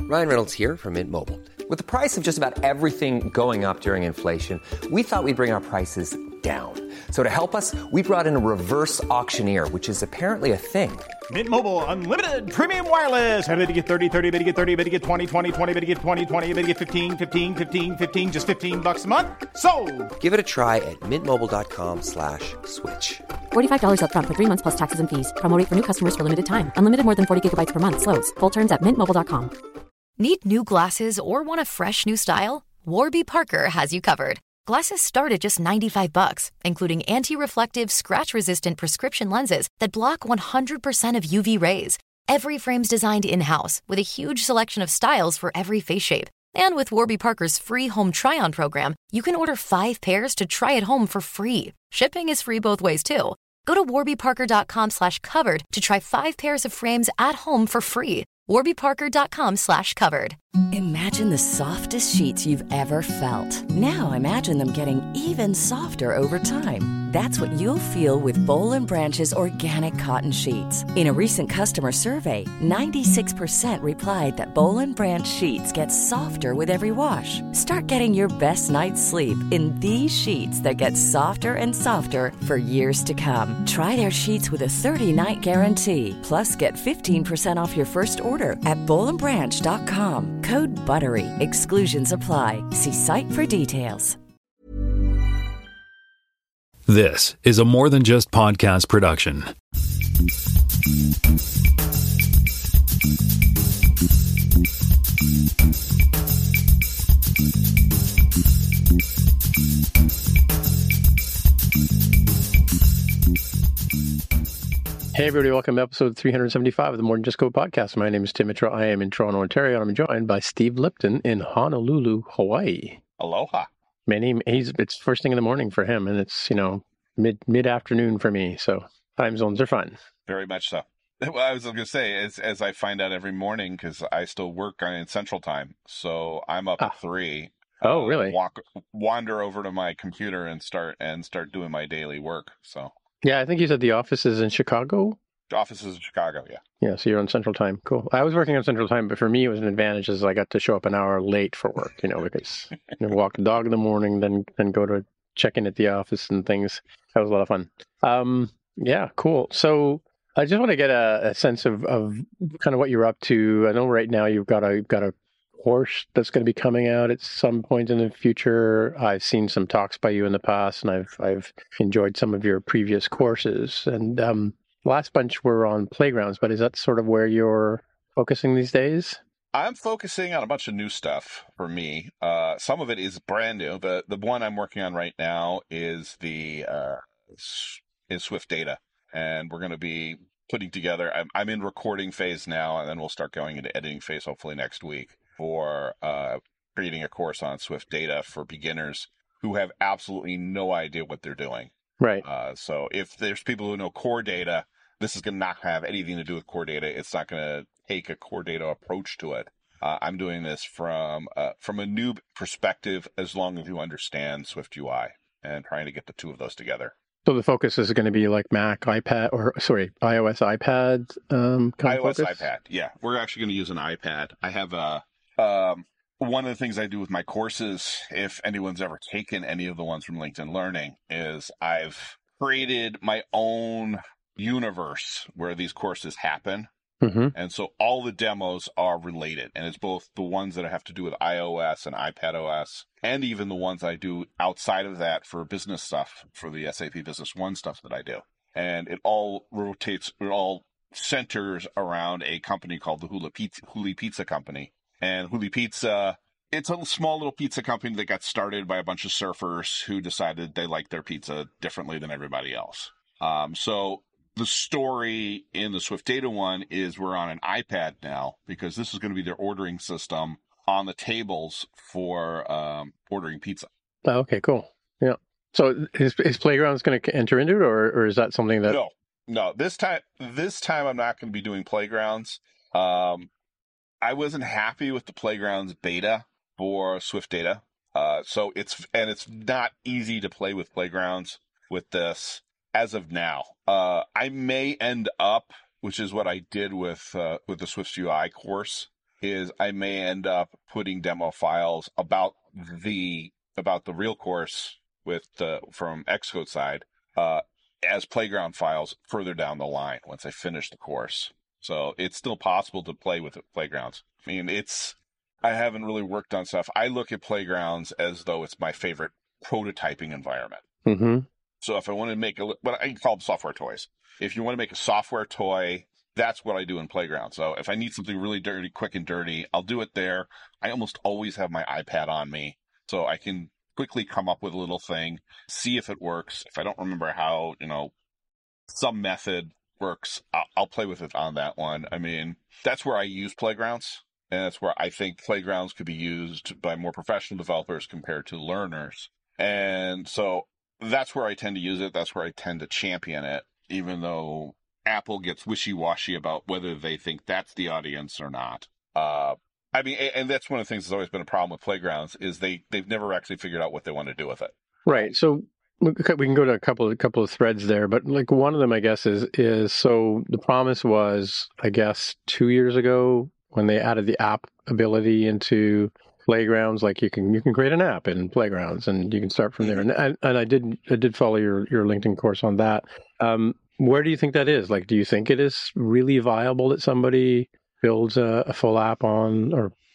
Ryan Reynolds here from Mint Mobile. With the price of just about everything going up during inflation, we thought we'd bring our prices down. So to help us, we brought in a reverse auctioneer, which is apparently a thing. Mint Mobile Unlimited Premium Wireless. How to get 30, 30, bit to get 30, bit to get 20, 20, 20, bit to get 20, 20, bit to get 15, 15, 15, 15, just $15 a month? Sold! Give it a try at mintmobile.com/switch. $45 up front for 3 months plus taxes and fees. Promo rate for new customers for limited time. Unlimited more than 40 gigabytes per month. Slows full terms at mintmobile.com. Need new glasses or want a fresh new style? Warby Parker has you covered. Glasses start at just $95, including anti-reflective, scratch-resistant prescription lenses that block 100% of UV rays. Every frame's designed in-house with a huge selection of styles for every face shape. And with Warby Parker's free home try-on program, you can order 5 pairs to try at home for free. Shipping is free both ways, too. Go to warbyparker.com/covered to try 5 pairs of frames at home for free. warbyparker.com/covered. Imagine the softest sheets you've ever felt. Now imagine them getting even softer over time. That's what you'll feel with Boll & Branch's organic cotton sheets. In a recent customer survey, 96% replied that Boll & Branch sheets get softer with every wash. Start getting your best night's sleep in these sheets that get softer and softer for years to come. Try their sheets with a 30-night guarantee. Plus, get 15% off your first order at bollandbranch.com. Code BUTTERY. Exclusions apply. See site for details. This is a More Than Just podcast production. Hey everybody, welcome to episode 375 of the More Than Just Code podcast. My name is Tim Mitchell. I am in Toronto, Ontario, and I'm joined by Steve Lipton in Honolulu, Hawaii. Aloha. It's first thing in the morning for him, and it's, mid-afternoon for me, so time zones are fun. Very much so. Well, I was going to say, as I find out every morning, because I still work in Central Time, so I'm up at 3. Oh, really? Wander over to my computer and start doing my daily work. So yeah, I think you said the office is in Chicago. The office is in Chicago, yeah. Yeah, so you're on Central Time. Cool. I was working on Central Time, but for me, it was an advantage as I got to show up an hour late for work, because walk the dog in the morning, then go to check in at the office and things. That was a lot of fun. Yeah, cool. So I just want to get a sense of kind of what you're up to. I know right now you've got a course that's going to be coming out at some point in the future. I've seen some talks by you in the past, and I've enjoyed some of your previous courses. And last bunch were on playgrounds, but is that sort of where you're focusing these days? I'm focusing on a bunch of new stuff for me. Some of it is brand new, but the one I'm working on right now is Swift Data, and we're going to be putting together. I'm in recording phase now, and then we'll start going into editing phase hopefully next week for creating a course on Swift Data for beginners who have absolutely no idea what they're doing. Right. So if there's people who know core data, this is going to not have anything to do with core data. It's not going to take a core data approach to it. I'm doing this from a noob perspective, as long as you understand Swift UI, and trying to get the two of those together. So the focus is going to be like Mac, iPad, iOS, iPad kind of iOS, focus? iPad. Yeah, we're actually going to use an iPad. I have one of the things I do with my courses, if anyone's ever taken any of the ones from LinkedIn Learning, is I've created my own universe where these courses happen. Mm-hmm. And so all the demos are related, and it's both the ones that have to do with iOS and iPadOS, and even the ones I do outside of that for business stuff, for the SAP Business One stuff that I do. And it all centers around a company called the Huli Pizza Company. And Huli Pizza, it's a small little pizza company that got started by a bunch of surfers who decided they liked their pizza differently than everybody else. So the story in the Swift Data one is we're on an iPad now, because this is going to be their ordering system on the tables for ordering pizza. Oh, okay, cool. Yeah. So is Playgrounds going to enter into it, or is that something that... No. This time I'm not going to be doing Playgrounds. I wasn't happy with the Playgrounds beta for Swift Data. So it's not easy to play with Playgrounds with this as of now. I may end up, which is what I did with the Swift UI course, is I may end up putting demo files about the real course from Xcode side as playground files further down the line once I finish the course. So it's still possible to play with playgrounds. I mean, I haven't really worked on stuff. I look at playgrounds as though it's my favorite prototyping environment. Mm-hmm. So if I want to make what I call them software toys. If you want to make a software toy, that's what I do in playground. So if I need something really dirty, quick and dirty, I'll do it there. I almost always have my iPad on me, so I can quickly come up with a little thing, see if it works. If I don't remember how, some method works, I'll play with it on that one. I mean, that's where I use playgrounds, and that's where I think playgrounds could be used by more professional developers compared to learners. And so that's where I tend to use it. That's where I tend to champion it, even though Apple gets wishy-washy about whether they think that's the audience or not. I mean, and that's one of the things that's always been a problem with playgrounds is they've never actually figured out what they want to do with it. Right. So we can go to a couple of threads there, but like one of them, I guess, is so the promise was, I guess, 2 years ago when they added the app ability into playgrounds, like you can create an app in playgrounds and you can start from there. And I did follow your LinkedIn course on that. Where do you think that is? Like, do you think it is really viable that somebody builds a full app on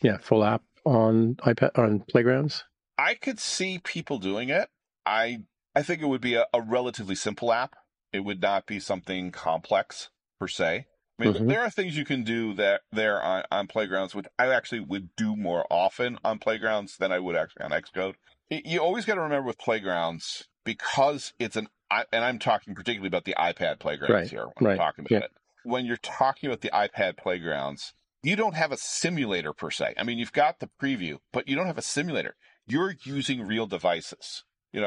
iPad, on playgrounds? I could see people doing it. I think it would be a relatively simple app. It would not be something complex per se. I mean, there are things you can do there on playgrounds, which I actually would do more often on playgrounds than I would actually on Xcode. You always got to remember with playgrounds, because it's and I'm talking particularly about the iPad playgrounds here when I'm talking about it. When you're talking about the iPad playgrounds, you don't have a simulator per se. I mean, you've got the preview, but you don't have a simulator. You're using real devices.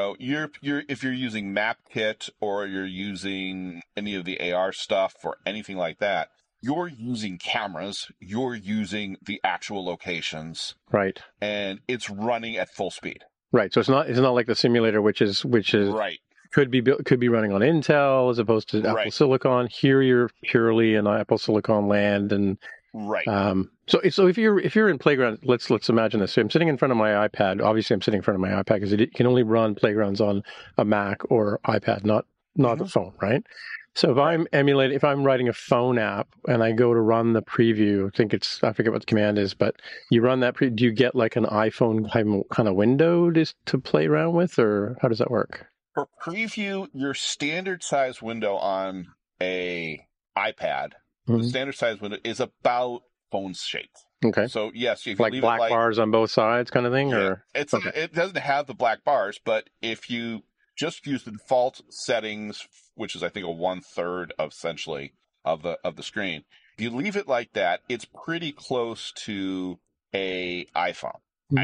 If you're using MapKit or you're using any of the AR stuff or anything like that, you're using cameras, you're using the actual locations. Right. And it's running at full speed. Right. So it's not like the simulator, which is right. Could be running on Intel as opposed to Apple Silicon. Here you're purely in Apple Silicon land, and right. So if you're in Playground, let's imagine this. So I'm sitting in front of my iPad. Obviously, I'm sitting in front of my iPad because it can only run Playgrounds on a Mac or iPad, not a phone, right? So if I'm writing a phone app and I go to run the preview, I forget what the command is, but you run that do you get like an iPhone kind of window to play around with, or how does that work? For preview, your standard size window on a iPad, the standard size window is about phone shaped. Okay. So yes, if you like leave black bars on both sides, kind of thing, or it doesn't have the black bars, but if you just use the default settings, which is I think a 1/3 of essentially of the screen, if you leave it like that, it's pretty close to a iPhone.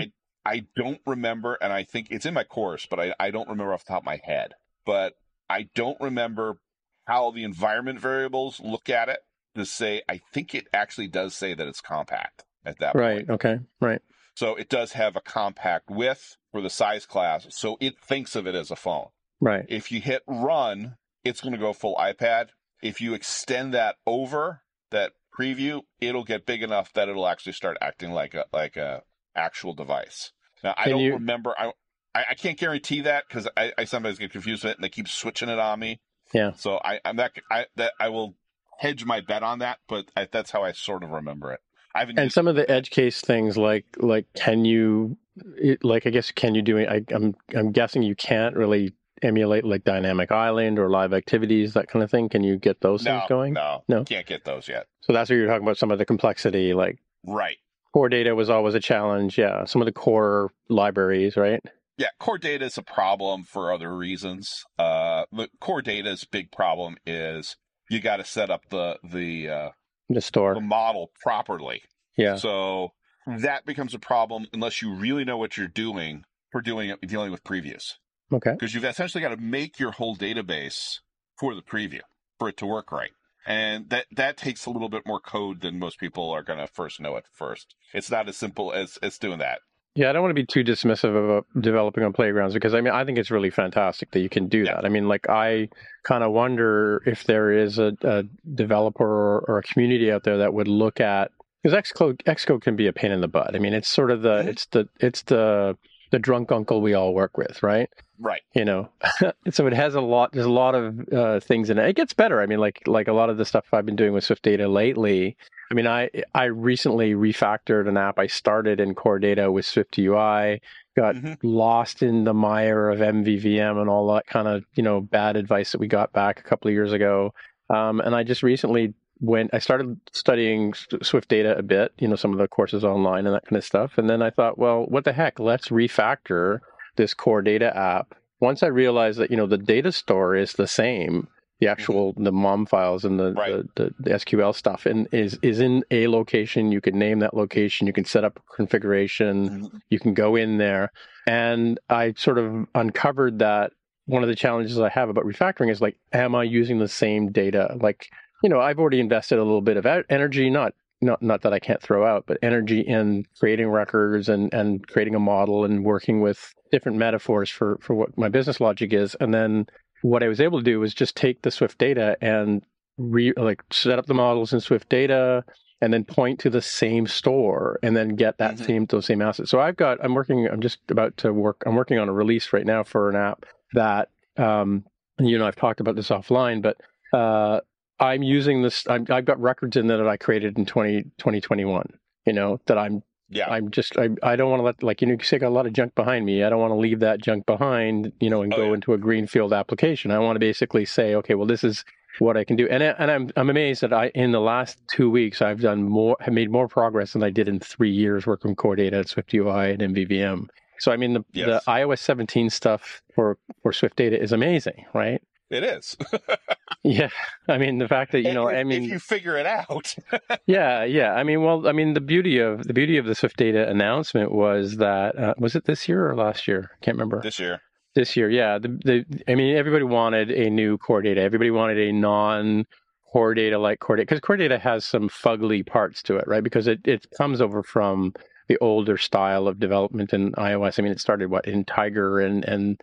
I don't remember, and I think it's in my course, but I don't remember off the top of my head. But I don't remember how the environment variables look at it to say, I think it actually does say that it's compact at that point. Right, okay, right. So it does have a compact width for the size class, so it thinks of it as a phone. Right. If you hit run, it's going to go full iPad. If you extend that over, that preview, it'll get big enough that it'll actually start acting like a actual device. Now, I don't remember. I can't guarantee that because I sometimes get confused with it and they keep switching it on me. Yeah. So I will hedge my bet on that, but that's how I sort of remember it. Some of the edge case things like can you I guess can you do it? I'm guessing you can't really emulate like Dynamic Island or Live Activities, that kind of thing. Can you get those things going? No, can't get those yet. So that's what you're talking about. Some of the complexity, like right. Core data was always a challenge. Yeah. Some of the core libraries, right? Yeah. Core data is a problem for other reasons. The core data's big problem is you got to set up the store, the model properly. Yeah. So that becomes a problem unless you really know what you're doing for dealing with previews. Okay. Because you've essentially got to make your whole database for the preview for it to work right. And that takes a little bit more code than most people are going to first know at first. It's not as simple as doing that. Yeah, I don't want to be too dismissive about developing on playgrounds because, I think it's really fantastic that you can do that. I mean, like, I kind of wonder if there is a developer or a community out there that would look at Because Xcode can be a pain in the butt. I mean, it's sort of the drunk uncle we all work with, right? Right. So it has there's a lot of things in it. It gets better. I mean, like a lot of the stuff I've been doing with Swift Data lately. I mean, I recently refactored an app I started in Core Data with Swift UI, got lost in the mire of MVVM and all that kind of, bad advice that we got back a couple of years ago. And I just recently I started studying Swift Data a bit, some of the courses online and that kind of stuff. And then I thought, well, what the heck, let's refactor this Core Data app. Once I realized that, the data store is the same, the actual, the MOM files and the SQL stuff and is in a location. You can name that location. You can set up a configuration. You can go in there. And I sort of uncovered that one of the challenges I have about refactoring is like, am I using the same data? Like, I've already invested a little bit of energy, not that I can't throw out, but energy in creating records and creating a model and working with different metaphors for what my business logic is. And then what I was able to do was just take the Swift Data and set up the models in Swift Data and then point to the same store and then get that those same assets. So I'm working on a release right now for an app that, I've talked about this offline, but I'm using this. I've got records in there that I created in 2021. That I don't want to let, you say, I got a lot of junk behind me. I don't want to leave that junk behind, and go into a greenfield application. I want to basically say, okay, well, this is what I can do. And I'm amazed that in the last 2 weeks, I've made more progress than I did in 3 years working with Core Data, Swift UI, and MVVM. So I mean, the iOS 17 stuff for Swift Data is amazing, right? It is. Yeah. I mean, the fact that, if you figure it out. Yeah. I mean, the beauty of the Swift Data announcement was that, was it this year or last year? I can't remember. This year. Yeah. Everybody wanted a new Core Data. Everybody wanted a non-Core Data like Core Data, because Core Data has some fugly parts to it, right? Because it comes over from the older style of development in iOS. I mean, it started in Tiger and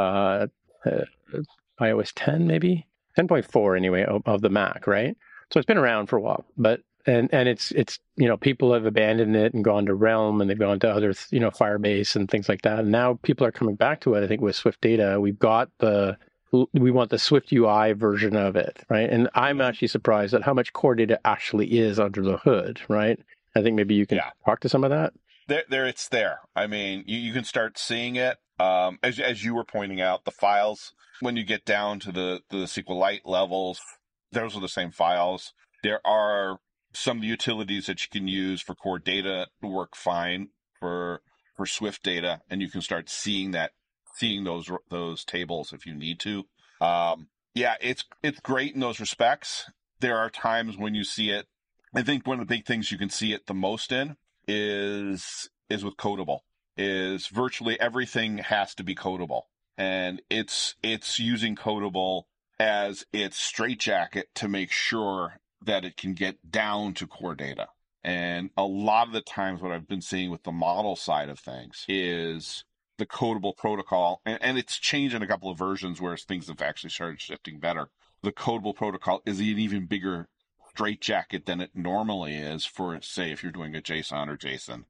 iOS 10, maybe 10.4 anyway of the Mac, right? So it's been around for a while, but and it's people have abandoned it and gone to Realm and they've gone to other Firebase and things like that. And now people are coming back to it. I think with Swift Data, we want the Swift UI version of it, right? And I'm actually surprised at how much Core Data actually is under the hood, right? I think maybe you can talk to some of that. It's there. I mean, you can start seeing it. As you were pointing out, the files, when you get down to the SQLite levels, those are the same files. There are some utilities that you can use for Core Data to work fine for Swift Data, and you can start seeing those tables if you need to. It's great in those respects. There are times when you see it. I think one of the big things you can see it the most in is with Codable. Is virtually everything has to be codable, and it's using Codable as its straitjacket to make sure that it can get down to Core Data. And a lot of the times what I've been seeing with the model side of things is the Codable protocol, and it's changed in a couple of versions where things have actually started shifting better. The Codable protocol is an even bigger straitjacket than it normally is for, say, if you're doing a JSON or JSON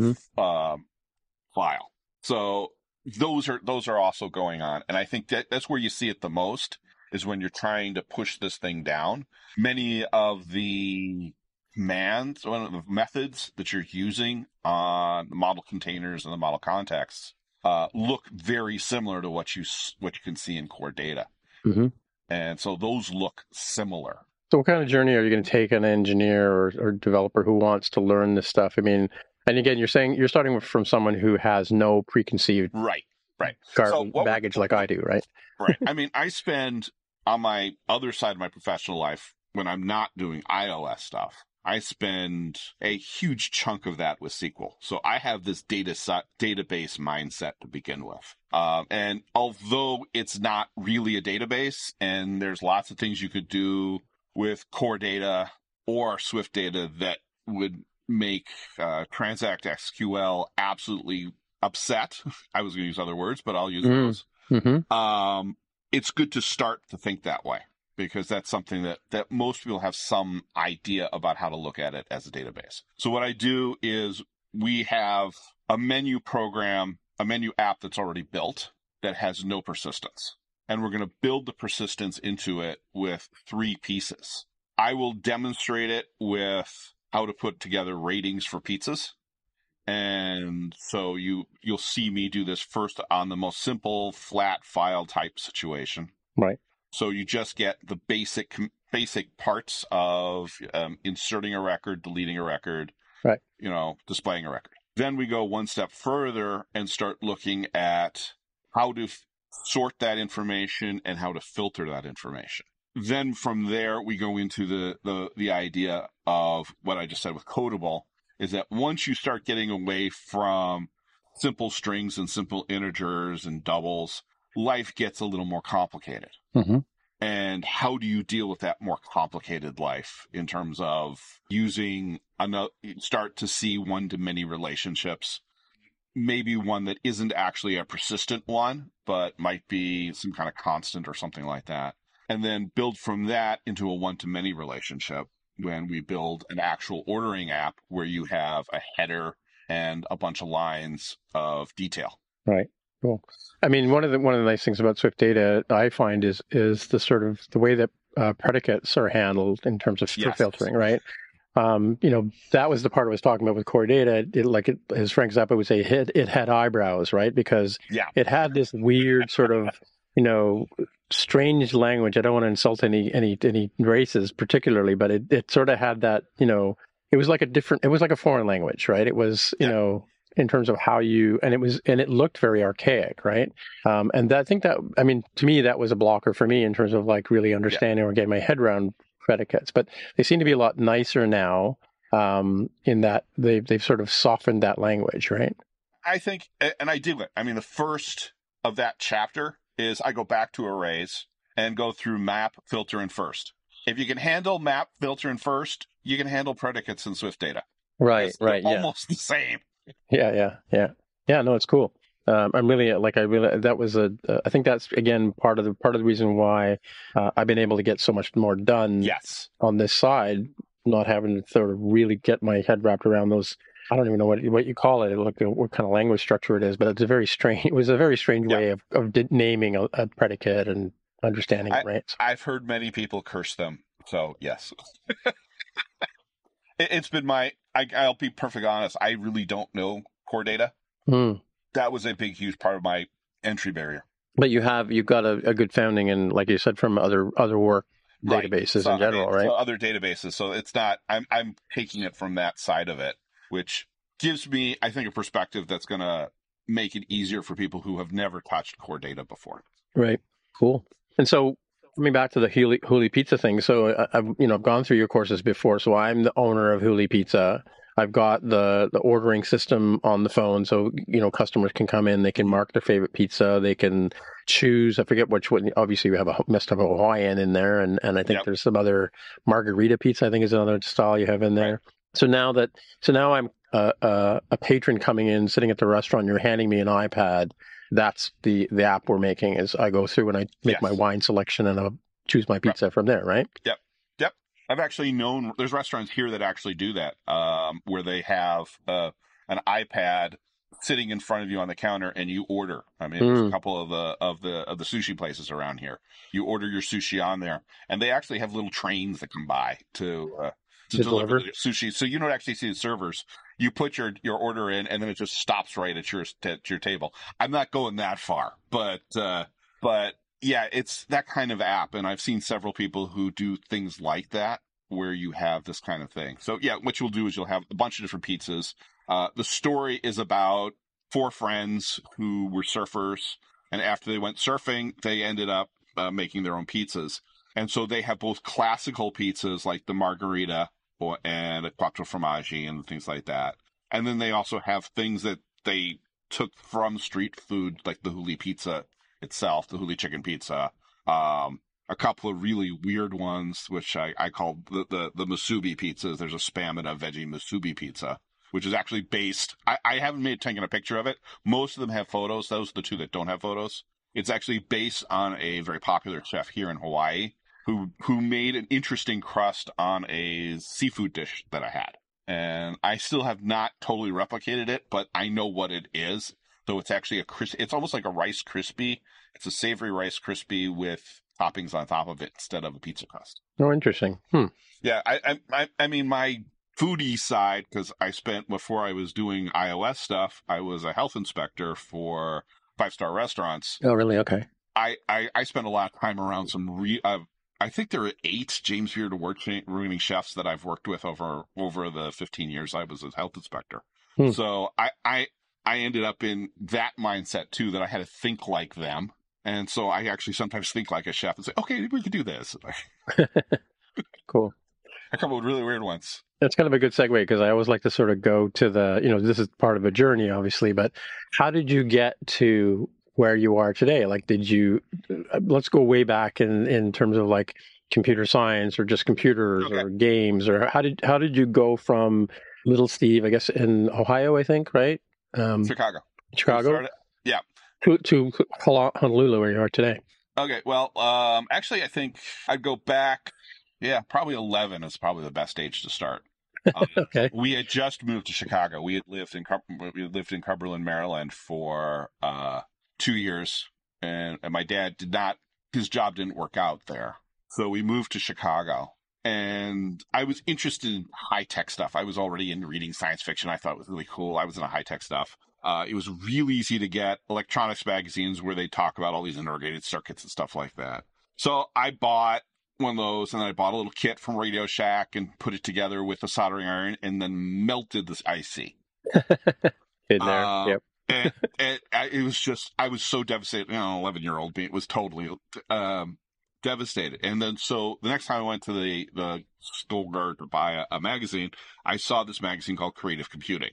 file. So those are also going on. And I think that's where you see it the most, is when you're trying to push this thing down. Many of the commands, one of the methods that you're using on the model containers and the model contexts look very similar to what you can see in Core Data. And so those look similar. So what kind of journey are you going to take an engineer or developer who wants to learn this stuff? I mean, and again, you're saying you're starting from someone who has no preconceived baggage like I do, right? Right. I mean, I spend on my other side of my professional life, when I'm not doing iOS stuff, I spend a huge chunk of that with SQL. So I have this database mindset to begin with. And although it's not really a database, and there's lots of things you could do with Core Data or Swift Data that would make Transact SQL absolutely upset. I was going to use other words, but I'll use those. It's good to start to think that way. because that's something that most people have some idea about how to look at it as a database. So what I do is we have a menu program, a menu app that's already built that has no persistence. And we're going to build the persistence into it with 3 pieces. I will demonstrate it with how to put together ratings for pizzas. And so you'll see me do this first on the most simple flat file type situation. Right. So you just get the basic parts of inserting a record, deleting a record, right, displaying a record. Then we go one step further and start looking at how to sort that information and how to filter that information. Then from there, we go into the idea of what I just said with Codable, is that once you start getting away from simple strings and simple integers and doubles, life gets a little more complicated. Mm-hmm. And how do you deal with that more complicated life in terms of start to see one-to-many relationships, maybe one that isn't actually a persistent one, but might be some kind of constant or something like that. And then build from that into a one-to-many relationship when we build an actual ordering app where you have a header and a bunch of lines of detail. Right. Cool. I mean, one of the nice things about Swift Data I find is the sort of the way that predicates are handled in terms of filtering, right? That was the part I was talking about with Core Data. As Frank Zappa would say, it had eyebrows, right? Because it had this weird sort of, strange language. I don't want to insult any races particularly, but it sort of had that, it was like a foreign language, right? It was, in terms of how it looked very archaic, right? And I think that, to me, that was a blocker for me in terms of like really understanding or getting my head around predicates. But they seem to be a lot nicer now, in that they've sort of softened that language, right? I think, and I do it. The first of that chapter is I go back to arrays and go through map, filter, and first. If you can handle map, filter, and first, you can handle predicates in Swift Data. Right. Almost the same. Yeah. No, it's cool. I think that's again part of the reason why I've been able to get so much more done on this side, not having to sort of really get my head wrapped around those. I don't even know what you call it, what kind of language structure it is, but it was a very strange way of naming a predicate and understanding it, right? I've heard many people curse them, so yes. It's been I'll be perfectly honest, I really don't know Core Data. That was a big, huge part of my entry barrier. But you've got a good founding in, like you said, from other work databases in general, right? So other databases. So it's not, I'm taking it from that side of it, which gives me, I think, a perspective that's going to make it easier for people who have never touched Core Data before. Right. Cool. And so coming back to the Huli Pizza thing. So I've gone through your courses before. So I'm the owner of Huli Pizza. I've got the ordering system on the phone. So, customers can come in, they can mark their favorite pizza. They can choose, I forget which one. Obviously we must have a Hawaiian in there. And I think there's some other margarita pizza, I think is another style you have in there. Right. So now I'm a patron coming in, sitting at the restaurant, you're handing me an iPad. That's the app we're making is I go through and I make my wine selection and I'll choose my pizza from there, right? Yep. I've actually known there's restaurants here that actually do that, where they have an iPad sitting in front of you on the counter and you order. There's a couple of the sushi places around here. You order your sushi on there, and they actually have little trains that come by to deliver the sushi. So you don't actually see the servers. You put your order in, and then it just stops right at your table. I'm not going that far, but yeah, it's that kind of app, and I've seen several people who do things like that, where you have this kind of thing. So yeah, what you'll do is you'll have a bunch of different pizzas. The story is about 4 friends who were surfers, and after they went surfing, they ended up making their own pizzas. And so they have both classical pizzas like the margarita and a quattro formaggi and things like that. And then they also have things that they took from street food, like the Huli pizza itself, the Huli chicken pizza, a couple of really weird ones, which I call the musubi pizzas. There's a spam and a veggie musubi pizza, which is actually based, I haven't taken a picture of it. Most of them have photos. Those are the 2 that don't have photos. It's actually based on a very popular chef here in Hawaii who made an interesting crust on a seafood dish that I had. And I still have not totally replicated it, but I know what it is. So it's actually it's almost like a Rice Krispie. It's a savory Rice Krispie with toppings on top of it instead of a pizza crust. Oh, interesting. Yeah, I mean, my foodie side, because before I was doing iOS stuff, I was a health inspector for 5-star restaurants. Oh, really? Okay. I spent a lot of time around I think there are 8 James Beard award-winning chefs that I've worked with over the 15 years I was a health inspector. So I ended up in that mindset too, that I had to think like them. And so I actually sometimes think like a chef and say, okay, we could do this. Cool. I come up with really weird ones. That's kind of a good segue, because I always like to sort of go to this is part of a journey, obviously, but how did you get to where you are today? Like, let's go way back in terms of like computer science or just computers or games, or how did you go from Little Steve, I guess in Ohio, I think, right? Chicago. Yeah. To Honolulu, where you are today. Okay. Well, actually, I think I'd go back. Yeah, probably 11 is probably the best age to start. Okay. We had just moved to Chicago. We had lived in Cumberland, Maryland for 2 years, and my dad his job didn't work out there. So we moved to Chicago, and I was interested in high-tech stuff. I was already into reading science fiction. I thought it was really cool. I was into high-tech stuff. It was really easy to get electronics magazines where they talk about all these integrated circuits and stuff like that. So I bought one of those, and then I bought a little kit from Radio Shack and put it together with a soldering iron, and then melted this IC. In there, yep. and it was just, I was so devastated. 11-year-old me, it was totally devastated. And then so the next time I went to the store to buy a magazine, I saw this magazine called Creative Computing.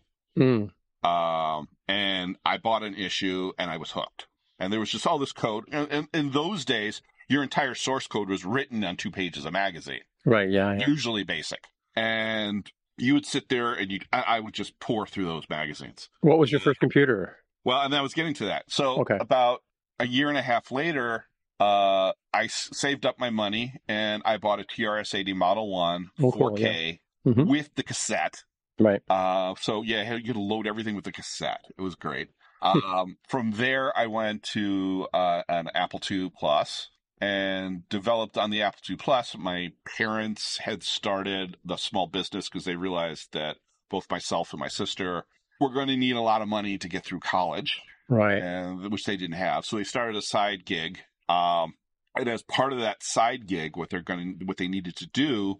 And I bought an issue, and I was hooked. And there was just all this code. And in those days, your entire source code was written on 2 pages of magazine. Right, yeah. Usually basic. And you would sit there and I would just pour through those magazines. What was your first computer? Well, and I was getting to that. So about a year and a half later, I saved up my money and I bought a TRS-80 Model 1 4K with the cassette. Right. So yeah, you could load everything with the cassette. It was great. From there, I went to an Apple II Plus and developed on the Apple II Plus. My parents had started the small business because they realized that both myself and my sister were going to need a lot of money to get through college, right? And which they didn't have. So they started a side gig. And as part of that side gig, what they needed to do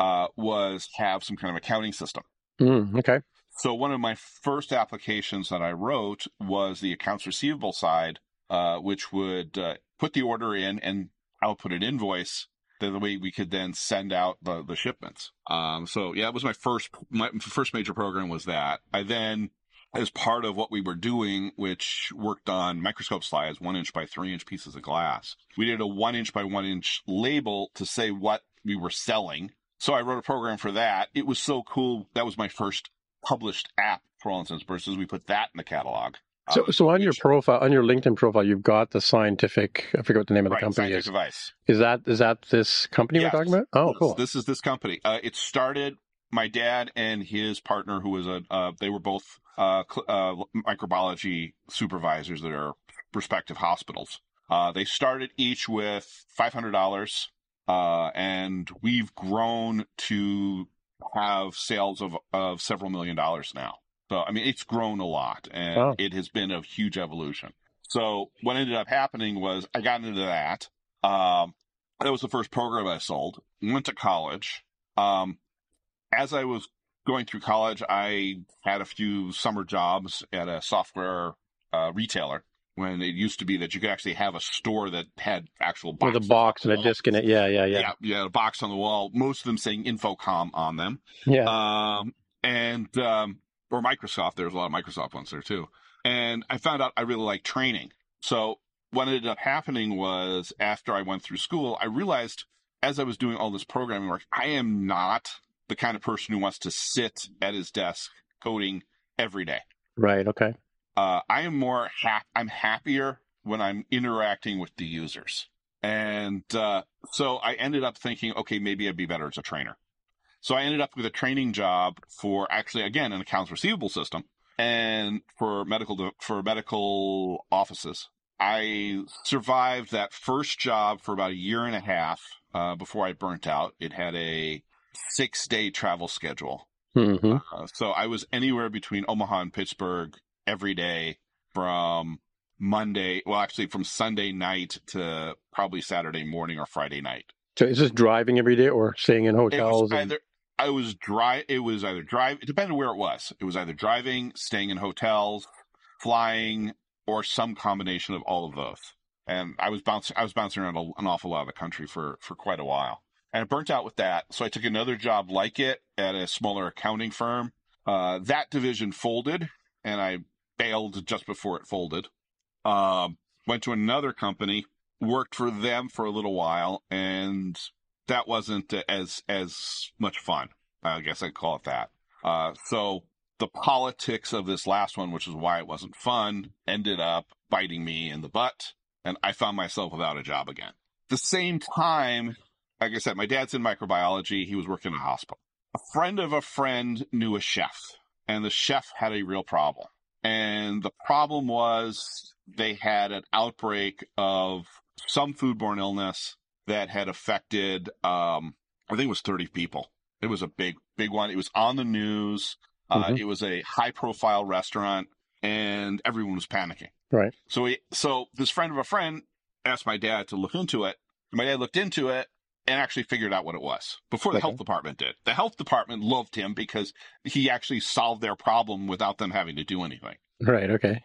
was have some kind of accounting system. Okay. So one of my first applications that I wrote was the accounts receivable side, which would put the order in and output an invoice. The way we could then send out the shipments. So yeah, it was my first major program was that. I then, as part of what we were doing, which worked on microscope slides, 1-inch by 3-inch pieces of glass, we did a 1-inch by 1-inch label to say what we were selling. So I wrote a program for that. It was so cool. That was my first published app for all intents and purposes. We put that in the catalog. So on your profile, on your LinkedIn profile, you've got the Scientific, I forget what the name of the company is. Device. Is that this company we're talking about? Oh, cool. This is this company. It started, my dad and his partner, who was they were both microbiology supervisors at our respective hospitals. They started each with $500, and we've grown to have sales of several $1 million now. So, I mean, it's grown a lot, and It has been a huge evolution. So what ended up happening was I got into that. That was the first program I sold. Went to college. As I was going through college, I had a few summer jobs at a software retailer, when it used to be that you could actually have a store that had actual boxes. With a box and a disc in it. Yeah. Yeah, a box on the wall. Most of them saying Infocom on them. Yeah. Or Microsoft. There's a lot of Microsoft ones there too. And I found out I really like training. So what ended up happening was, after I went through school, I realized as I was doing all this programming work, I am not the kind of person who wants to sit at his desk coding every day. Right. Okay. I am more I'm happier when I'm interacting with the users. And so I ended up thinking, okay, maybe I'd be better as a trainer. So I ended up with a training job for actually, again, an accounts receivable system and for medical offices. I survived that first job for about a year and a half before I burnt out. It had a 6-day travel schedule. Mm-hmm. So I was anywhere between Omaha and Pittsburgh every day from from Sunday night to probably Saturday morning or Friday night. So is this driving every day or staying in hotels? It was either drive. It depended where it was. It was either driving, staying in hotels, flying, or some combination of all of those. And I was bouncing around an awful lot of the country for quite a while. And I burnt out with that. So I took another job like it at a smaller accounting firm. That division folded, and I bailed just before it folded. Went to another company, worked for them for a little while, and that wasn't as much fun. I guess I'd call it that. So the politics of this last one, which is why it wasn't fun, ended up biting me in the butt, and I found myself without a job again. At the same time, like I said, my dad's in microbiology. He was working in a hospital. A friend of a friend knew a chef, and the chef had a real problem. And the problem was they had an outbreak of some foodborne illness that had affected, I think it was 30 people. It was a big one. It was on the news. It was a high-profile restaurant, and everyone was panicking. Right. So this friend of a friend asked my dad to look into it. My dad looked into it and actually figured out what it was before the health department did. The health department loved him because he actually solved their problem without them having to do anything. Right. Okay.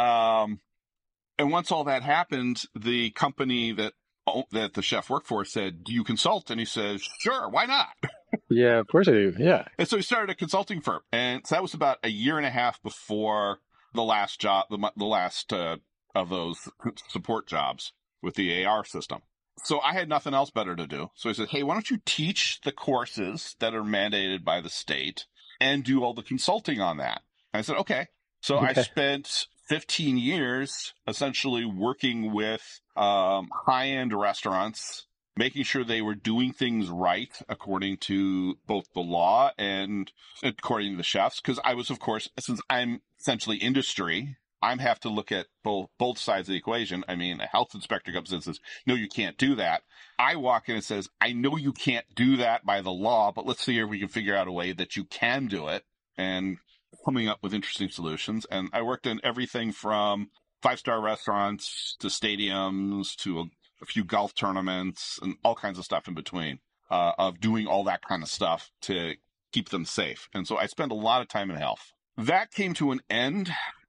And once all that happened, the company that the chef worked for said, "Do you consult?" And he says, "Sure, why not?" Yeah, of course I do. Yeah. And so he started a consulting firm. And so that was about a year and a half before the last job, the last of those support jobs with the AR system. So I had nothing else better to do. So he said, "Hey, why don't you teach the courses that are mandated by the state and do all the consulting on that?" And I said, okay. So I spent 15 years essentially working with high-end restaurants, making sure they were doing things right according to both the law and according to the chefs. Because I was, of course, since I'm essentially industry, I have to look at both sides of the equation. I mean, a health inspector comes in and says, "No, you can't do that." I walk in and says, "I know you can't do that by the law, but let's see if we can figure out a way that you can do it," and coming up with interesting solutions. And I worked in everything from 5-star restaurants to stadiums to a few golf tournaments and all kinds of stuff in between, of doing all that kind of stuff to keep them safe. And so I spent a lot of time in health. That came to an end.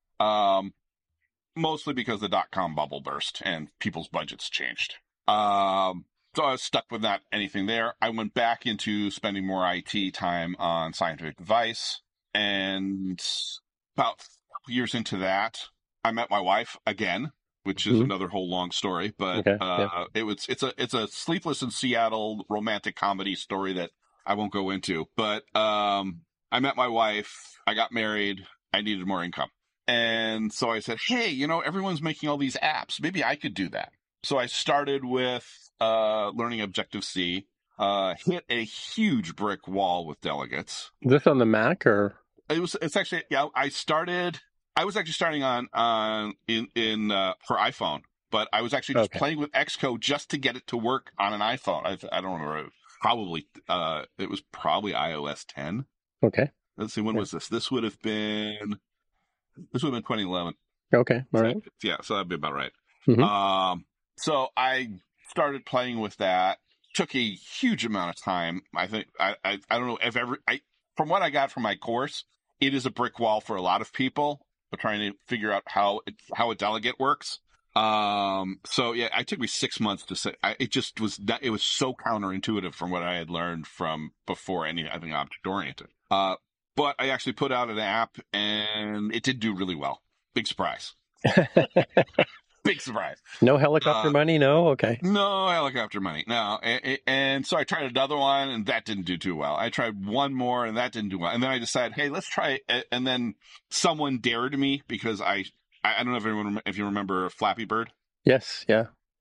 Mostly because the dot-com bubble burst and people's budgets changed. So I was stuck with not anything there. I went back into spending more IT time on scientific advice. And about 2 years into that, I met my wife again, which is another whole long story. But it's a Sleepless in Seattle romantic comedy story that I won't go into. But I met my wife. I got married. I needed more income. And so I said, "Hey, everyone's making all these apps. Maybe I could do that." So I started with learning Objective-C, hit a huge brick wall with delegates. Is this on the Mac or? It's actually, yeah, I was actually starting on for iPhone, but I was actually just playing with Xcode just to get it to work on an iPhone. I don't remember. It was probably iOS 10. Okay. Let's see, when was this? This would have been 2011. Okay. All right. Yeah, so that'd be about right. Mm-hmm. So I started playing with that. Took a huge amount of time. I think I don't know if from what I got from my course, it is a brick wall for a lot of people trying to figure out how a delegate works. So yeah, it took me 6 months to say. It was so counterintuitive from what I had learned from before anything object oriented. But I actually put out an app, and it did do really well. Big surprise. Big surprise. No helicopter money? No? Okay. No helicopter money. No. And so I tried another one, and that didn't do too well. I tried one more, and that didn't do well. And then I decided, hey, let's try it. And then someone dared me because I don't know if you remember Flappy Bird. Yes. Yeah.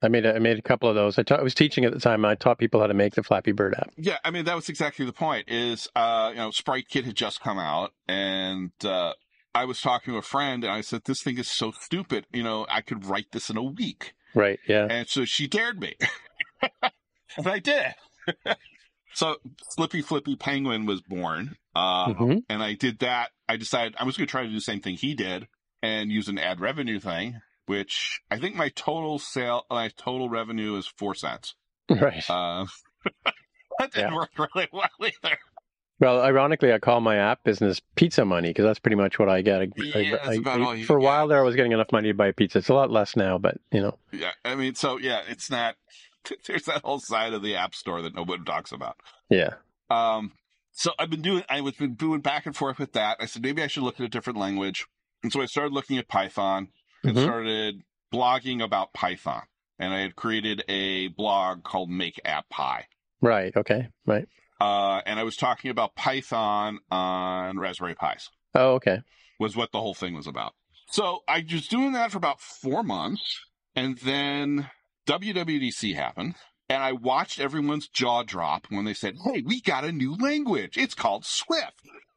I made a couple of those. I was teaching at the time. I taught people how to make the Flappy Bird app. Yeah, I mean, that was exactly the point is, Sprite Kit had just come out, and I was talking to a friend, and I said, this thing is so stupid. I could write this in a week. Right, yeah. And so she dared me. And I did. So Slippy Flippy Penguin was born, and I did that. I decided I was going to try to do the same thing he did and use an ad revenue thing, which I think my total revenue is 4 cents. Right. That didn't work really well either. Well, ironically, I call my app business pizza money because that's pretty much what I get. That's about all you for a get. while there, I was getting enough money to buy pizza. It's a lot less now, but Yeah, I mean, so yeah, it's not. There's that whole side of the app store that nobody talks about. Yeah. So I was been doing back and forth with that. I said maybe I should look at a different language, and so I started looking at Python and started blogging about Python. And I had created a blog called Make App Pie. Right. Okay. Right. And I was talking about Python on Raspberry Pis. Oh, okay. Was what the whole thing was about. So I was doing that for about 4 months, and then WWDC happened, and I watched everyone's jaw drop when they said, hey, we got a new language. It's called Swift.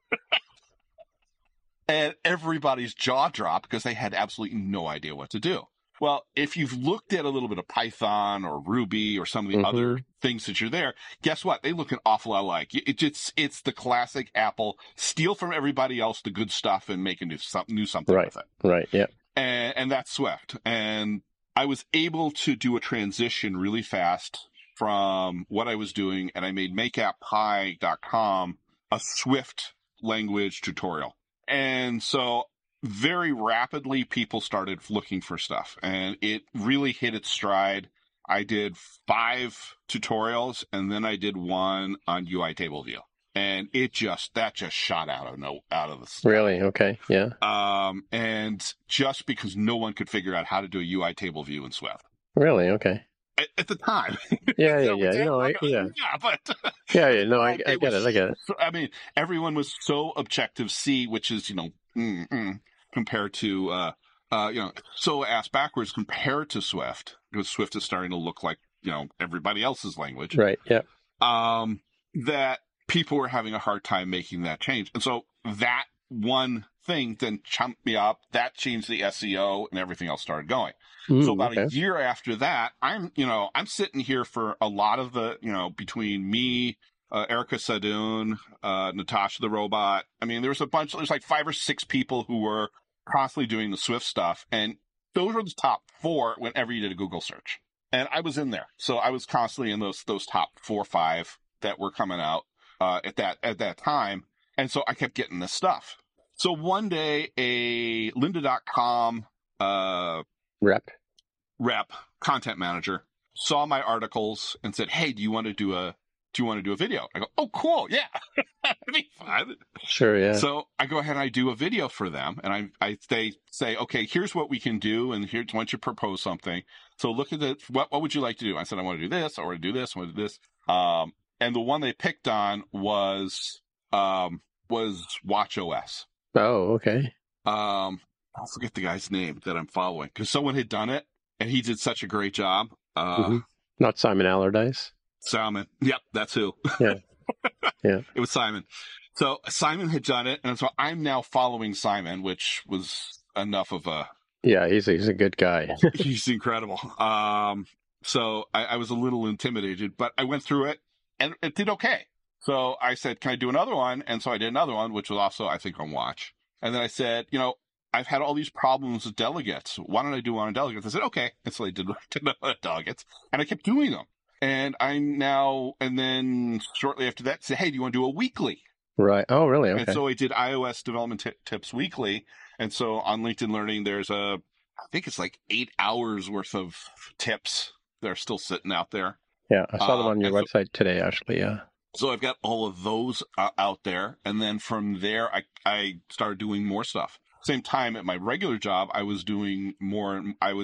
And everybody's jaw dropped because they had absolutely no idea what to do. Well, if you've looked at a little bit of Python or Ruby or some of the other things that you're there, guess what? They look an awful lot alike. It's the classic Apple, steal from everybody else the good stuff and make a new something with it. Right, yeah. And that's Swift. And I was able to do a transition really fast from what I was doing, and I made makeapppie.com a Swift language tutorial. And so very rapidly, people started looking for stuff, and it really hit its stride. I did 5 tutorials, and then I did one on UI table view, and that just shot out of the sky. Really? Okay. Yeah. And just because no one could figure out how to do a UI table view in Swift. Really? Okay. At the time. Yeah. No, I get it. So, I mean, everyone was so Objective-C, which is, compared to, so ass backwards compared to Swift, because Swift is starting to look like, everybody else's language. Right, yeah. That people were having a hard time making that change. And so that one thing then chumped me up. That changed the SEO, and everything else started going. So about a year after that, I'm sitting here for a lot of the, between me, Erica Sadoun, Natasha the robot. I mean, there's like 5 or 6 people who were constantly doing the Swift stuff. And those were the top 4 whenever you did a Google search. And I was in there. So I was constantly in those top 4 or 5 that were coming out at that time. And so I kept getting this stuff. So one day, a lynda.com rep, content manager, saw my articles and said, hey, do you want to do a video? I go, oh, cool. Yeah. That'd be fun. Sure. Yeah. So I go ahead and I do a video for them, and they say, okay, here's what we can do. And here's once you propose something. So look at what would you like to do? I said, I want to do this. I want to do this. I want to do this. And the one they picked on was WatchOS. Oh, okay. I'll forget the guy's name that I'm following because someone had done it and he did such a great job. Not Simon Allardyce. Simon. Yep, that's who. Yeah. Yeah. It was Simon. So Simon had done it, and so I'm now following Simon, which was enough of a... Yeah, he's a good guy. He's incredible. So I was a little intimidated, but I went through it, and it did okay. So I said, can I do another one? And so I did another one, which was also, I think, on Watch. And then I said, I've had all these problems with delegates. Why don't I do one on delegates? I said, okay. And so I did delegates, and I kept doing them. And then shortly after that, said, hey, do you want to do a weekly? Right. Oh, really? Okay. And so I did iOS development tips weekly. And so on LinkedIn Learning, there's I think it's like 8 hours worth of tips that are still sitting out there. Yeah. I saw them on your website today, actually. Yeah. So I've got all of those out there. And then from there, I started doing more stuff. Same time at my regular job, I was doing more.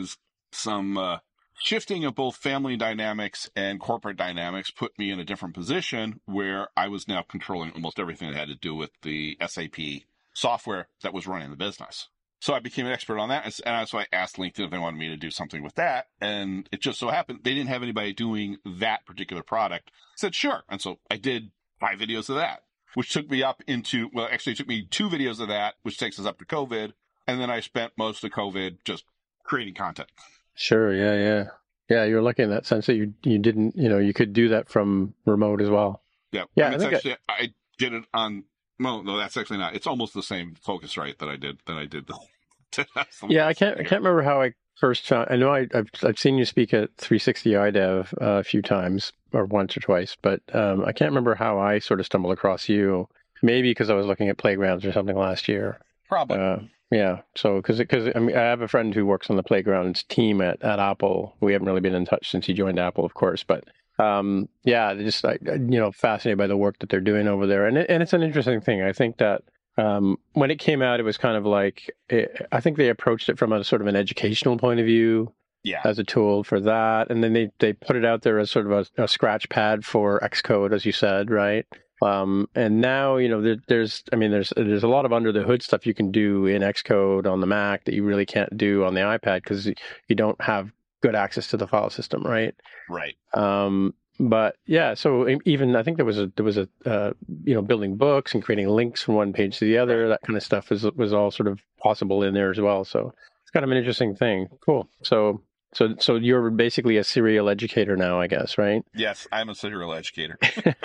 Shifting of both family dynamics and corporate dynamics put me in a different position where I was now controlling almost everything that had to do with the SAP software that was running the business. So I became an expert on that. And so I asked LinkedIn if they wanted me to do something with that. And it just so happened they didn't have anybody doing that particular product. I said, sure. And so I did 5 videos of that, which took me up into, well, actually it took me 2 videos of that, which takes us up to COVID. And then I spent most of COVID just creating content. Sure. Yeah. Yeah. You're lucky in that sense that you didn't, you could do that from remote as well. Yeah. Yeah. I mean, I did it on, well, no, that's actually not. It's almost the same Focusrite that I did. Yeah. I can't remember how I first found, I know I've seen you speak at 360 iDev a few times or once or twice, but I can't remember how I sort of stumbled across you. Maybe because I was looking at Playgrounds or something last year. Probably. Yeah. So, because I mean, I have a friend who works on the Playgrounds team at Apple. We haven't really been in touch since he joined Apple, of course. But yeah, just fascinated by the work that they're doing over there, and it's an interesting thing. I think that when it came out, it was kind of like I think they approached it from a sort of an educational point of view. Yeah. As a tool for that, and then they put it out there as sort of a scratch pad for Xcode, as you said, right? And now, there's a lot of under the hood stuff you can do in Xcode on the Mac that you really can't do on the iPad because you don't have good access to the file system, right? Right. But yeah, so even I think there was a building books and creating links from one page to the other, that kind of stuff was all sort of possible in there as well. So it's kind of an interesting thing. Cool. So you're basically a serial educator now, I guess, right? Yes, I'm a serial educator.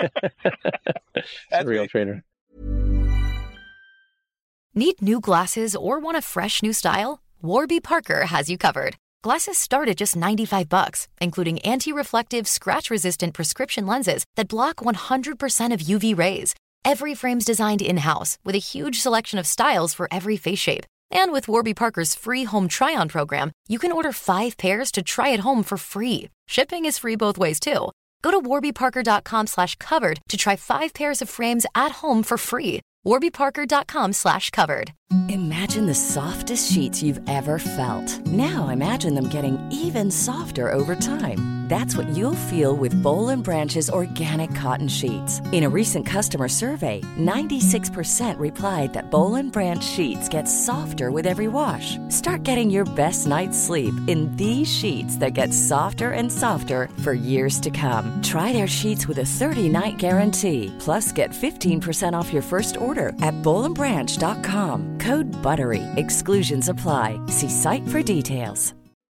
Serial trader. Need new glasses or want a fresh new style? Warby Parker has you covered. Glasses start at just $95, including anti-reflective, scratch-resistant prescription lenses that block 100% of UV rays. Every frame's designed in-house with a huge selection of styles for every face shape. And with Warby Parker's free home try-on program, you can order 5 pairs to try at home for free. Shipping is free both ways, too. Go to warbyparker.com/covered to try 5 pairs of frames at home for free. warbyparker.com/covered. Imagine the softest sheets you've ever felt. Now imagine them getting even softer over time. That's what you'll feel with Boll & Branch's organic cotton sheets. In a recent customer survey, 96% replied that Boll & Branch sheets get softer with every wash. Start getting your best night's sleep in these sheets that get softer and softer for years to come. Try their sheets with a 30-night guarantee. Plus, get 15% off your first order at bollandbranch.com. Code BUTTERY. Exclusions apply. See site for details.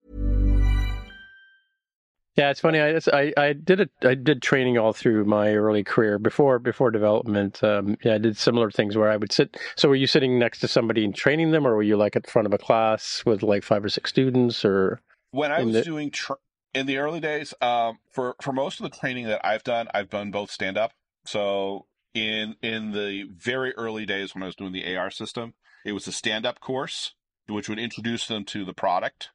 Yeah, it's funny. I did training all through my early career before development. I did similar things where I would sit. So were you sitting next to somebody and training them, or were you like at the front of a class with like 5 or 6 students? Or when I was doing in the early days, for most of the training that I've done both stand up. So in the very early days when I was doing the AR system, it was a stand up course which would introduce them to the product.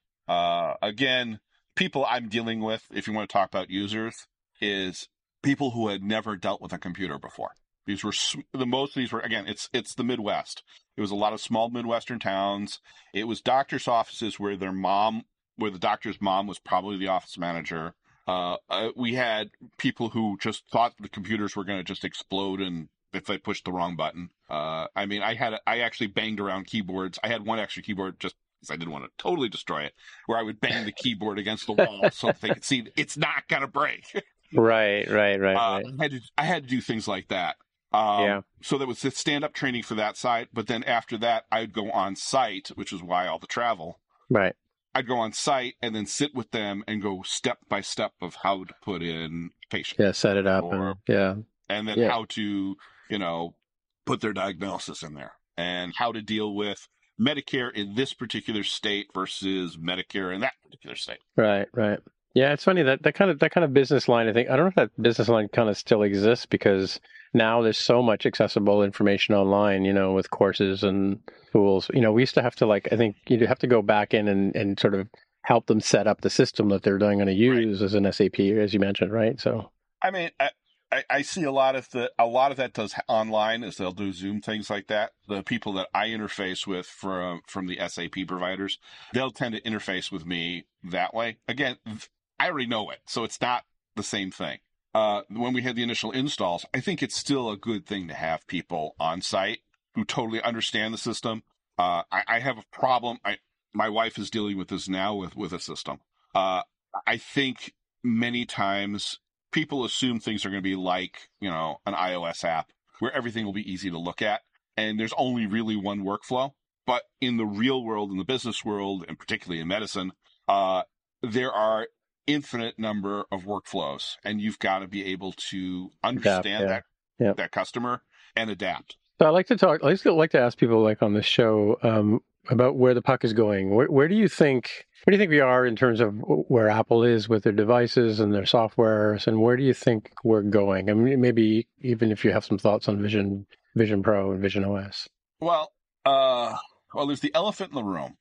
Again. People I'm dealing with, if you want to talk about users, is people who had never dealt with a computer before. Most of these were, again, it's the Midwest. It was a lot of small Midwestern towns. It was doctors' offices where the doctor's mom was probably the office manager. We had people who just thought the computers were going to just explode and if they pushed the wrong button. I actually banged around keyboards. I had one extra keyboard just because I didn't want to totally destroy it, where I would bang the keyboard against the wall so that they could see it's not going to break. Right. I had to do things like that. So there was the stand-up training for that side, but then after that, I'd go on site, which is why all the travel. Right. I'd go on site and then sit with them and go step by step of how to put in patient. Yeah, set it up. And then how to, put their diagnosis in there and how to deal with Medicare in this particular state versus Medicare in that particular state. Right. Yeah, it's funny that kind of business line. I don't know if that business line kind of still exists because now there's so much accessible information online. With courses and tools. We used to have to I think you'd have to go back in and sort of help them set up the system that they're going to use as an SAP, as you mentioned, right? So I mean, I see a lot of that does online is they'll do Zoom things like that. The people that I interface with from the SAP providers, they'll tend to interface with me that way. Again, I already know it, so it's not the same thing. When we had the initial installs, I think it's still a good thing to have people on site who totally understand the system. I have a problem. My wife is dealing with this now with a system. I think many times people assume things are going to be like, an iOS app where everything will be easy to look at. And there's only really one workflow. But in the real world, in the business world, and particularly in medicine, there are infinite number of workflows, and you've got to be able to understand that customer and adapt. So I like to ask people like on this show about where the puck is going. Where do you think we are in terms of where Apple is with their devices and their softwares, and where do you think we're going? I mean, maybe even if you have some thoughts on Vision Pro and Vision OS. Well, there's the elephant in the room,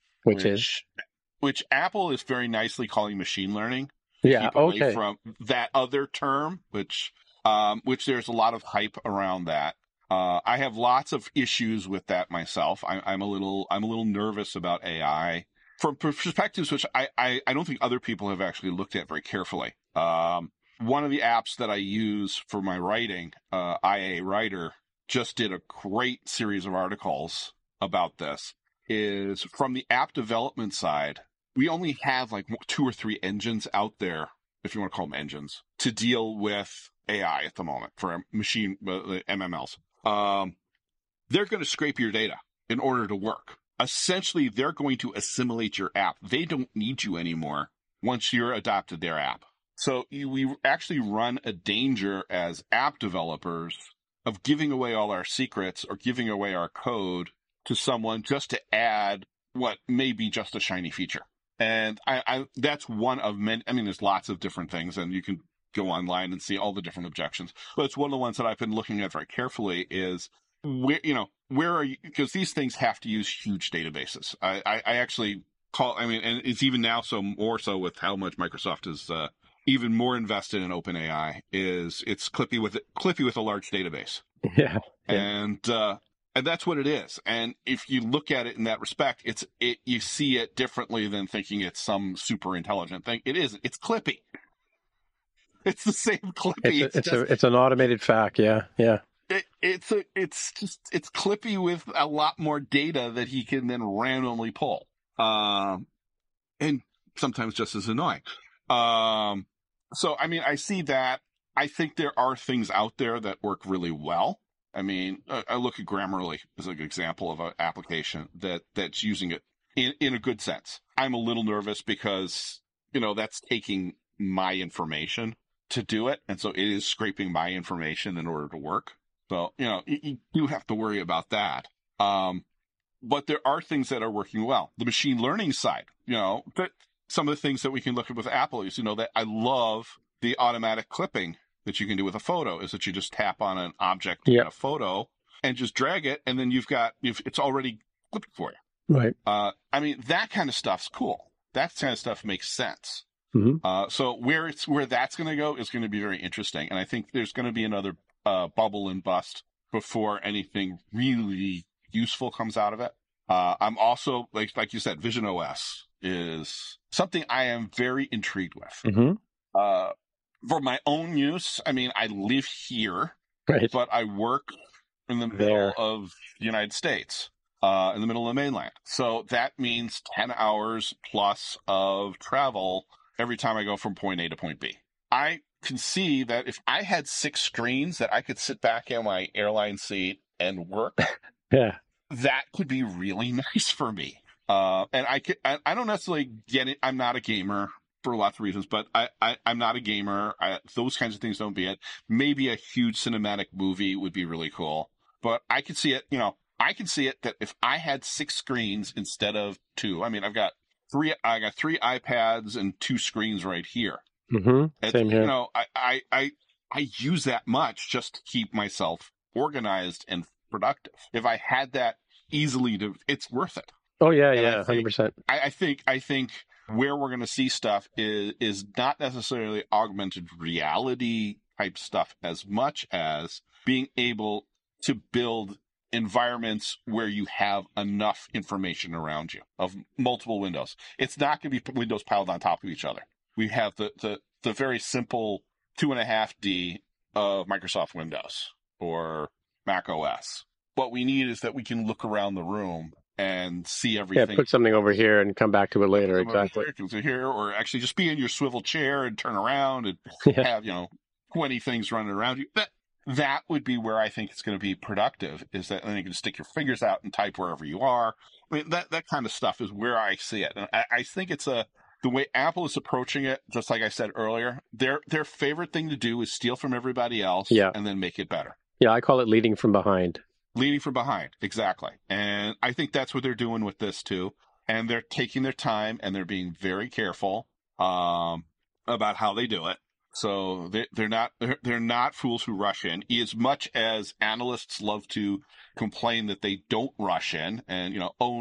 which Apple is very nicely calling machine learning. Yeah, away from that other term, which there's a lot of hype around that. I have lots of issues with that myself. I'm a little nervous about AI from perspectives which I don't think other people have actually looked at very carefully. One of the apps that I use for my writing, IA Writer, just did a great series of articles about this. Is from the app development side, we only have like 2 or 3 engines out there, if you want to call them engines, to deal with AI at the moment for machine MMLs. They're going to scrape your data in order to work. Essentially, they're going to assimilate your app. They don't need you anymore once you're adopted their app. So we actually run a danger as app developers of giving away all our secrets or giving away our code to someone just to add what may be just a shiny feature. And I that's one of many. I mean, there's lots of different things, and you can go online and see all the different objections. But it's one of the ones that I've been looking at very carefully is where are you? Because these things have to use huge databases. I actually and it's even now more so with how much Microsoft is even more invested in OpenAI. It's Clippy with a large database. Yeah. And that's what it is. And if you look at it in that respect, you see it differently than thinking it's some super intelligent thing. It isn't. It's Clippy. It's the same Clippy. It's an automated FAQ. Yeah. It's Clippy with a lot more data that he can then randomly pull. And sometimes just as annoying. So, I mean, I see that. I think there are things out there that work really well. I mean, I look at Grammarly as an example of an application that's using it in a good sense. I'm a little nervous because, that's taking my information to do it. And so it is scraping my information in order to work. So, you do have to worry about that. But there are things that are working well. The machine learning side, that some of the things that we can look at with Apple is, that I love the automatic clipping that you can do with a photo is that you just tap on an object in a photo and just drag it. And then it's already clipped for you. Right. I mean, that kind of stuff's cool. That kind of stuff makes sense. Mm-hmm. So where that's going to go is going to be very interesting. And I think there's going to be another bubble and bust before anything really useful comes out of it. I'm also, like you said, Vision OS is something I am very intrigued with. Mm-hmm. For my own use, I mean, I live here, right, but I work in the middle of the United States, in the middle of the mainland. So that means 10 hours plus of travel every time I go from point A to point B. I can see that if I had 6 screens that I could sit back in my airline seat and work, that could be really nice for me. And I don't necessarily get it. I'm not a gamer for lots of reasons, but I'm not a gamer. Those kinds of things don't be it. Maybe a huge cinematic movie would be really cool, but I could see it, I can see it that if I had 6 screens instead of 2, I mean, I got 3 iPads and 2 screens right here. Mm-hmm. Same here. I use that much just to keep myself organized and productive. If I had that easily it's worth it. Oh yeah. 100%. I think where we're going to see stuff is not necessarily augmented reality type stuff as much as being able to build environments where you have enough information around you of multiple windows. It's not going to be windows piled on top of each other. We have the very simple 2.5D of Microsoft Windows or Mac OS. What we need is that we can look around the room and see everything. Yeah, put something over here and come back to it later. Exactly. Here, or actually just be in your swivel chair and turn around and have 20 things running around you. That would be where I think it's going to be productive. Is that then you can stick your fingers out and type wherever you are. I mean, that kind of stuff is where I see it, and I think it's the way Apple is approaching it. Just like I said earlier, their favorite thing to do is steal from everybody else, and then make it better. Yeah, I call it leading from behind. Leading from behind, exactly. And I think that's what they're doing with this too. And they're taking their time and they're being very careful about how they do it. So they're not fools who rush in. As much as analysts love to complain that they don't rush in, and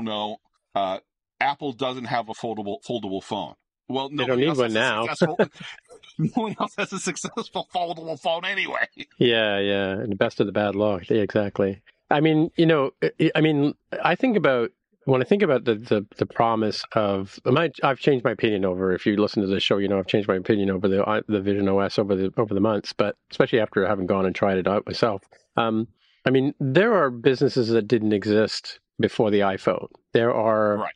Apple doesn't have a foldable phone. Well, they don't need one now. No one else has a successful foldable phone anyway. Yeah, and the best of the bad luck. Yeah, exactly. I mean, I think about when I think about the promise of I've changed my opinion over. If you listen to the show, I've changed my opinion over the Vision OS over the months, but especially after having gone and tried it out myself. I mean, there are businesses that didn't exist before the iPhone. There are,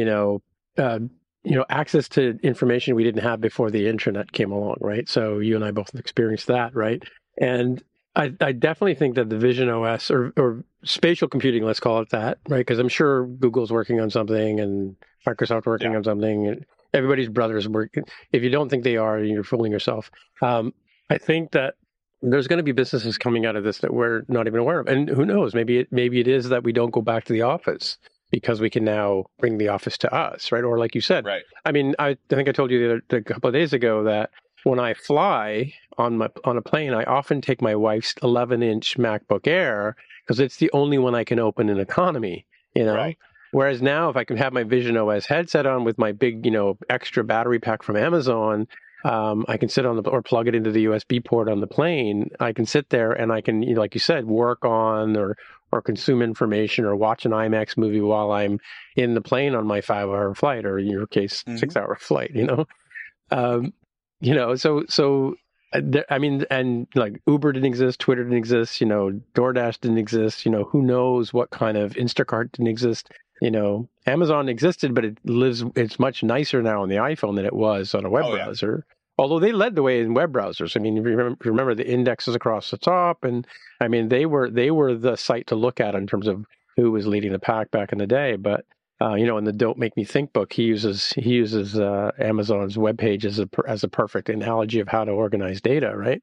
access to information we didn't have before the internet came along, right? So you and I both experienced that, right? And I definitely think that the Vision OS or spatial computing, let's call it that, right? Because I'm sure Google's working on something and Microsoft's working on something, and everybody's brother's working. If you don't think they are, you're fooling yourself. I think that there's going to be businesses coming out of this that we're not even aware of, and who knows? Maybe it is that we don't go back to the office because we can now bring the office to us, right? Or like you said, right. I mean, I think I told you a couple of days ago that when I fly on a plane, I often take my wife's 11-inch MacBook Air because it's the only one I can open in economy, Right. Whereas now if I can have my Vision OS headset on with my big, extra battery pack from Amazon, I can sit or plug it into the USB port on the plane. I can sit there and I can, like you said, work on or consume information or watch an IMAX movie while I'm in the plane on my 5-hour flight, or in your case, 6-hour flight, I mean, and like Uber didn't exist, Twitter didn't exist, DoorDash didn't exist, who knows what kind of Instacart didn't exist. Amazon existed, but it's much nicer now on the iPhone than it was on a web browser. Although they led the way in web browsers. I mean, if you remember the indexes across the top, and I mean, they were the site to look at in terms of who was leading the pack back in the day. But in the Don't Make Me Think book, he uses Amazon's webpage as a perfect analogy of how to organize data, right?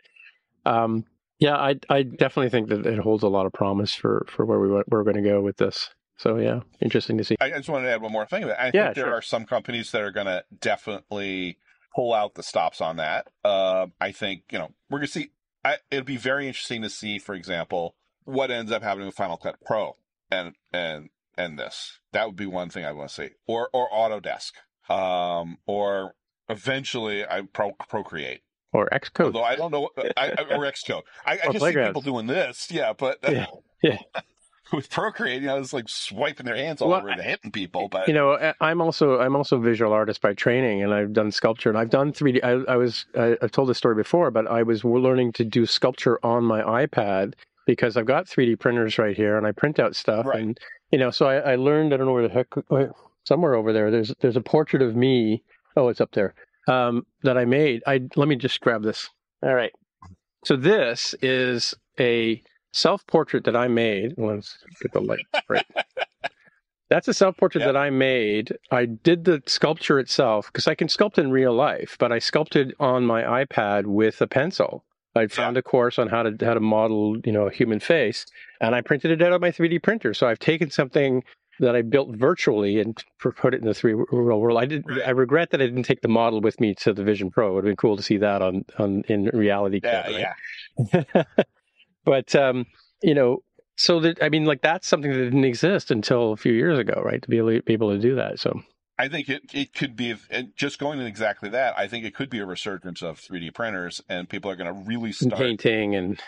I definitely think that it holds a lot of promise for where we're going to go with this. So yeah, interesting to see. I just wanted to add one more thing. I think there are some companies that are going to definitely pull out the stops on that. I think we're going to see. It'll be very interesting to see, for example, what ends up happening with Final Cut Pro and this. That would be one thing I want to see, or Autodesk, or eventually Procreate. Or Xcode. Although I don't know, or Xcode. I just see people doing this, but yeah. With Procreate, it's like swiping their hands all over and hitting people. But I'm also a visual artist by training, and I've done sculpture, and I've done 3D. I've told this story before, but I was learning to do sculpture on my iPad because I've got 3D printers right here, and I print out stuff, and so I learned. I don't know where the heck, somewhere over there. There's a portrait of me. Oh, it's up there. That I made. Let me just grab this. All right. So this is a self-portrait that I made. Let's get the light right. That's a self-portrait that I made. I did the sculpture itself because I can sculpt in real life, but I sculpted on my iPad with a pencil. I found a course on how to model, a human face, and I printed it out on my 3D printer. So I've taken something that I built virtually and put it in the real world. I regret that I didn't take the model with me to the Vision Pro. It would have been cool to see that in reality. Yeah. But so that that's something that didn't exist until a few years ago, right? To be able to do that. So I think it could be, just going in exactly that. I think it could be a resurgence of 3D printers, and people are going to really start painting and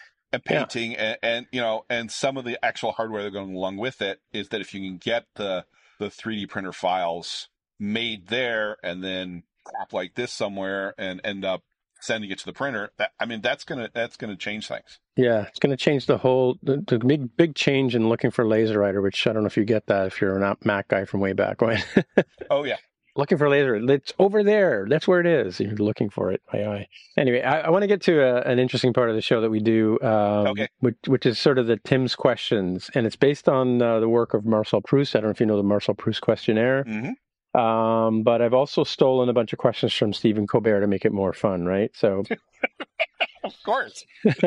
some of the actual hardware they're going along with it is that if you can get the 3D printer files made there and then tap like this somewhere and end up sending it to the printer. That's gonna change things. Yeah, it's going to change the big change in looking for LaserWriter, which I don't know if you get that if you're a Mac guy from way back when. Oh yeah. Looking for laser, it's over there. That's where it is. You're looking for it. Anyway, I want to get to an interesting part of the show that we do, Okay. which is sort of the Tim's questions, and it's based on the work of Marcel Proust. I don't know if you know the Marcel Proust questionnaire, but I've also stolen a bunch of questions from Stephen Colbert to make it more fun, right? So, of course.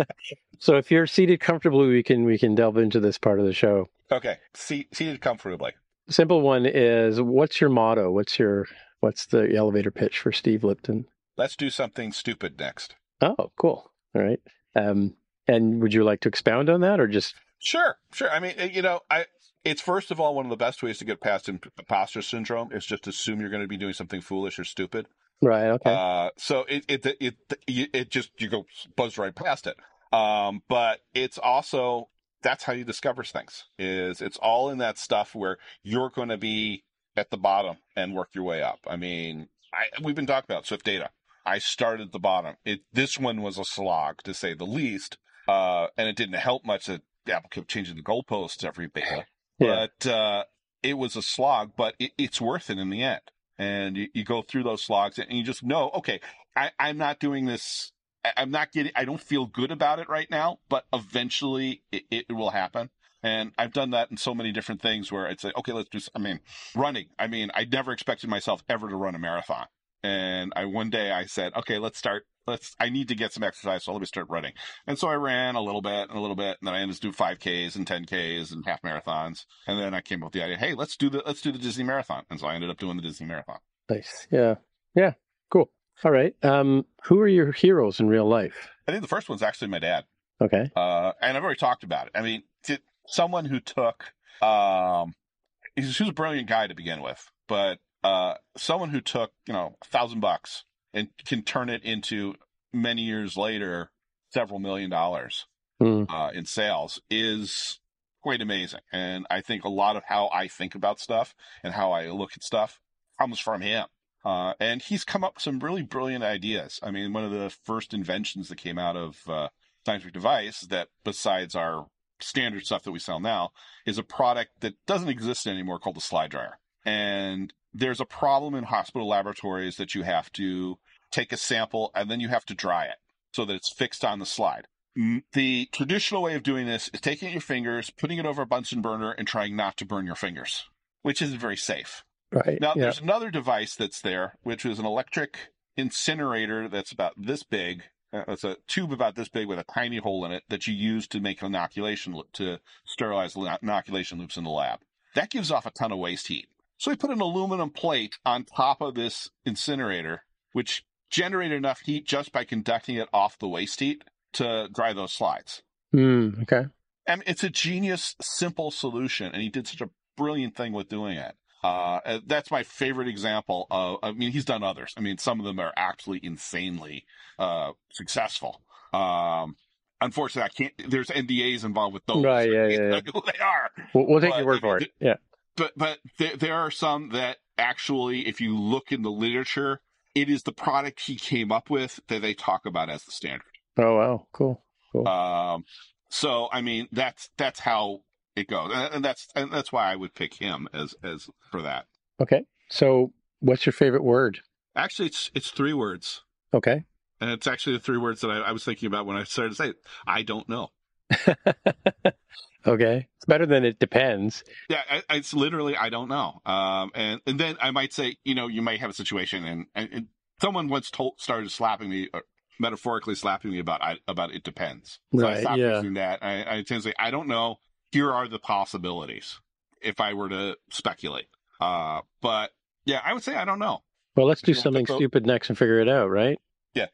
So if you're seated comfortably, we can delve into this part of the show. Okay, seated comfortably. Simple one is, what's your motto? What's the elevator pitch for Steve Lipton? Let's do something stupid next. Oh, cool. All right. And would you like to expound on that, or just? Sure. I mean, it's first of all, one of the best ways to get past imposter syndrome is just assume you're going to be doing something foolish or stupid. Right. Okay. So it just, you go buzz right past it. But it's also, that's how you discover things. It's all in that stuff where you're going to be at the bottom and work your way up. I mean, we've been talking about Swift Data. I started at the bottom. This one was a slog, to say the least. And it didn't help much that Apple kept changing the goalposts every beta. Yeah. But it was a slog, but it's worth it in the end. And you go through those slogs and you just know, okay, I'm not doing this. I don't feel good about it right now, but eventually it will happen. And I've done that in so many different things where it's like, okay, let's do, running. I never expected myself ever to run a marathon. And one day I said, okay, I need to get some exercise, so let me start running. And so I ran a little bit, and then I ended up doing 5Ks and 10Ks and half marathons. And then I came up with the idea, hey, let's do the Disney Marathon. And so I ended up doing the Disney Marathon. Nice. Yeah. Yeah. Cool. All right. Who are your heroes in real life? I think the first one's actually my dad. Okay. And I've already talked about it. I mean, someone who took, he was a brilliant guy to begin with, but someone who took, $1,000 and can turn it into, many years later, several $1 million in sales is quite amazing. And I think a lot of how I think about stuff and how I look at stuff comes from him. And he's come up with some really brilliant ideas. I mean, one of the first inventions that came out of Scientific Device, that besides our standard stuff that we sell now, is a product that doesn't exist anymore called the slide dryer. And there's a problem in hospital laboratories that you have to take a sample and then you have to dry it so that it's fixed on the slide. The traditional way of doing this is taking your fingers, putting it over a Bunsen burner, and trying not to burn your fingers, which isn't very safe. Right. Now, There's another device that's there, which is an electric incinerator that's about this big. It's a tube about this big with a tiny hole in it that you use to make to sterilize inoculation loops in the lab. That gives off a ton of waste heat. So we put an aluminum plate on top of this incinerator, which generated enough heat just by conducting it off the waste heat to dry those slides. Okay. And it's a genius, simple solution, and he did such a brilliant thing with doing it. That's my favorite example of, he's done others. Some of them are absolutely insanely successful. Unfortunately, there's NDAs involved with those. Right, yeah. Who they are. We'll take your word for it. Yeah. But there are some that actually, if you look in the literature, it is the product he came up with that they talk about as the standard. Oh, wow. Cool. So, that's how it goes. And that's why I would pick him as for that. Okay. So what's your favorite word? Actually, it's 3 words. Okay. And it's actually the 3 words that I was thinking about when I started to say it. I don't know. Okay. It's better than it depends. Yeah, it's literally, I don't know. And then I might say, you might have a situation and someone once started slapping me, or metaphorically slapping me about it depends. So right, I stopped yeah. using that. I tend to say, I don't know. Here are the possibilities if I were to speculate. But yeah, I would say I don't know. Well, let's do something stupid next and figure it out, right? Yeah.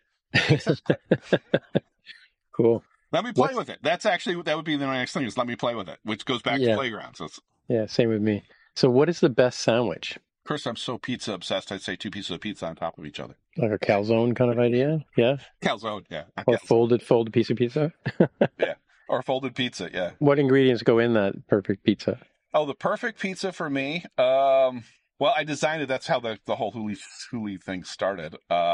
Cool. Let me play with it. That would be the next thing, is let me play with it, which goes back to playground. So yeah, same with me. So what is the best sandwich? Chris, I'm so pizza obsessed, I'd say 2 pieces of pizza on top of each other. Like a calzone kind of idea? Yeah. Calzone, yeah. Or folded piece of pizza? Yeah. Or folded pizza, yeah. What ingredients go in that perfect pizza? Oh, the perfect pizza for me? Well, I designed it. That's how the whole Huli thing started.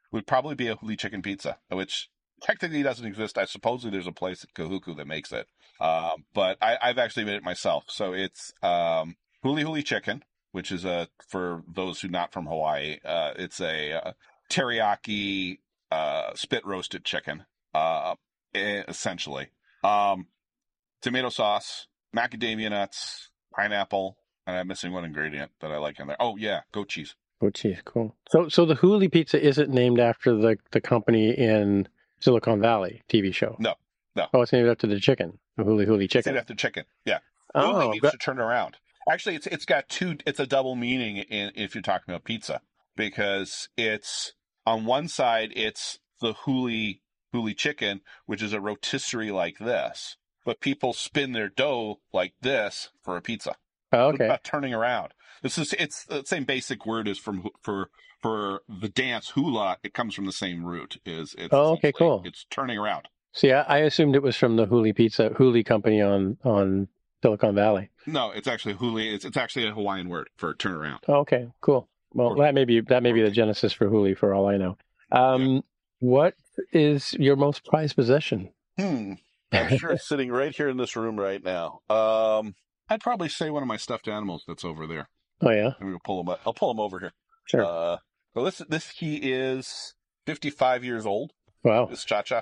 would probably be a Huli chicken pizza, which technically doesn't exist. I supposedly there's a place at Kahuku that makes it. But I've actually made it myself. So it's Huli chicken, which is for those who not from Hawaii, it's a teriyaki spit roasted chicken, essentially. Tomato sauce, macadamia nuts, pineapple, and I'm missing one ingredient that I like in there. Oh yeah, goat cheese. Goat cheese, cool. So the Huli Pizza isn't named after the company in Silicon Valley TV show? No. Oh, it's named after the chicken, the Huli chicken. It's named after chicken, yeah. Oh, Huli means to turn around. Actually, it's got it's a double meaning if you're talking about pizza, because it's on one side it's the Huli chicken, which is a rotisserie like this, but people spin their dough like this for a pizza. Oh, It's okay. about turning around. It's the same basic word as for the dance hula. It comes from the same root. It's Okay, cool. It's turning around. See, I assumed it was from the Huli company on Silicon Valley. No, it's actually Huli. It's actually a Hawaiian word for turn around. Oh, okay, cool. Well, that may be the genesis for Huli, for all I know. What is your most prized possession? I'm sure it's sitting right here in this room right now. I'd probably say one of my stuffed animals that's over there. Oh yeah, I'm gonna pull him up. I'll pull him over here. sure. So he is 55 years old. Wow, This Cha-Cha.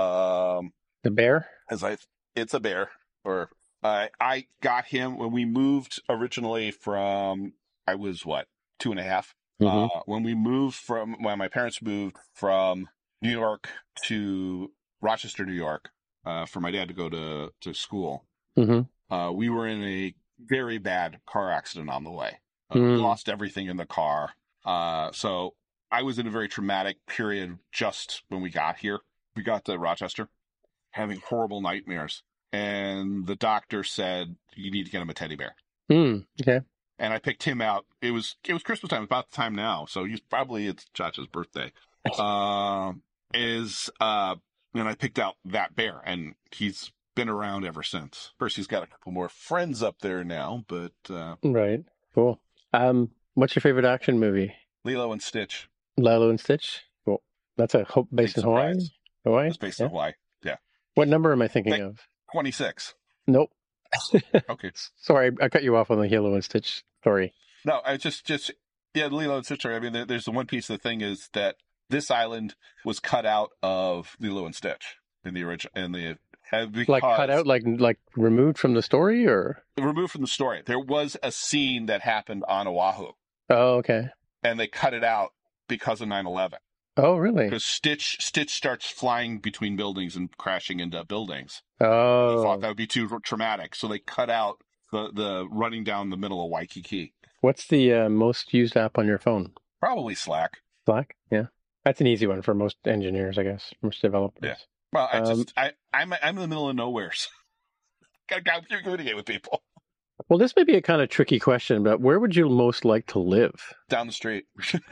the bear. It's a bear. I got him when we moved originally from, I was 2.5. Mhm. When my parents moved from New York to Rochester, New York, for my dad to go to school, Mm-hmm. we were in a very bad car accident on the way. We lost everything in the car. So I was in a very traumatic period just when we got here. We got to Rochester, having horrible nightmares. And the doctor said, you need to get him a teddy bear. Okay. And I picked him out. It was Christmas time, about the time now. So it's Chacha's birthday. And I picked out that bear, and he's been around ever since. First, he's got a couple more friends up there now, but Right. Cool. What's your favorite action movie? Lilo and Stitch. Lilo and Stitch. Cool. That's based in Hawaii. surprise. Hawaii. It's based in Hawaii. Yeah. What number am I thinking Thank- of? 26. Nope. Okay. Sorry, I cut you off on the Lilo and Stitch story. No, I just Lilo and Stitch. I mean, there's the one piece of the thing is that this island was cut out of Lilo and Stitch in the original, Like cut out, like removed from the story, or? removed from the story. There was a scene that happened on Oahu, Oh, okay. and they cut it out because of 9/11. Oh, really? Because Stitch starts flying between buildings and crashing into buildings. They Oh, thought that would be too traumatic, so they cut out the running down the middle of Waikiki. what's the most used app on your phone? Probably Slack. Slack. Yeah, that's an easy one for most engineers, I guess, most developers. Yeah. Well, I'm in the middle of nowhere. So gotta communicate with people Well, this may be a kind of tricky question, but where would you most like to live? down the street.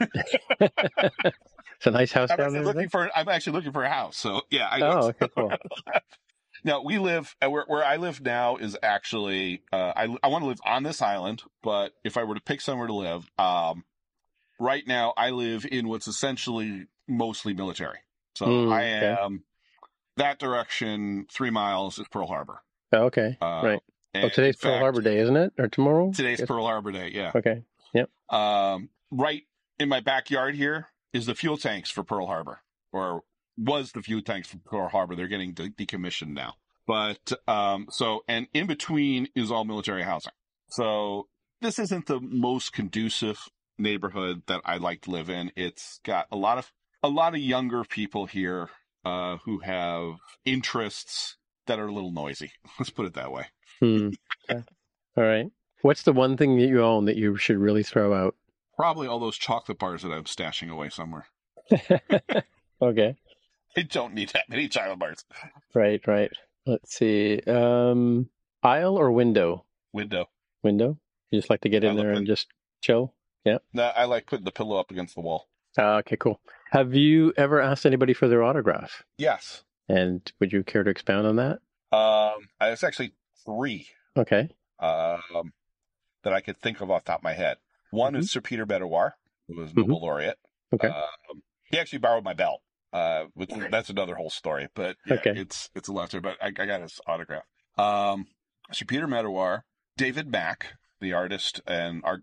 It's a nice house down there. I'm actually looking for a house. So yeah. Oh, okay, cool. Now we live where I live now is actually I want to live on this island, but if I were to pick somewhere to live, right now I live in what's essentially mostly military. So I am that direction. 3 miles is Pearl Harbor. Oh, okay, right. And Oh, today's in Pearl fact, Harbor Day, isn't it? Or tomorrow? Today's Yes. Pearl Harbor Day. Yeah. Okay. Yep. Right in my backyard here is the fuel tanks for Pearl Harbor, or was the fuel tanks for Pearl Harbor. They're getting decommissioned now. But and in between is all military housing. So this isn't the most conducive neighborhood that I like to live in. It's got a lot of younger people here who have interests that are a little noisy. Let's put it that way. Okay. All right. What's the one thing that you own that you should really throw out? Probably all those chocolate bars that I'm stashing away somewhere. Okay. I don't need that many chocolate bars. Right. Let's see. Aisle or window? Window. Window? You just like to get in there and just chill? Yeah. No, I like putting the pillow up against the wall. Okay, cool. Have you ever asked anybody for their autograph? Yes. And would you care to expound on that? It's actually 3 Okay. that I could think of off the top of my head. One is Sir Peter Bedouar, who was Nobel laureate. Okay. He actually borrowed my belt. That's another whole story, but yeah, Okay. it's a lot there. But I got his autograph. So Peter Medawar, David Mack, the artist and art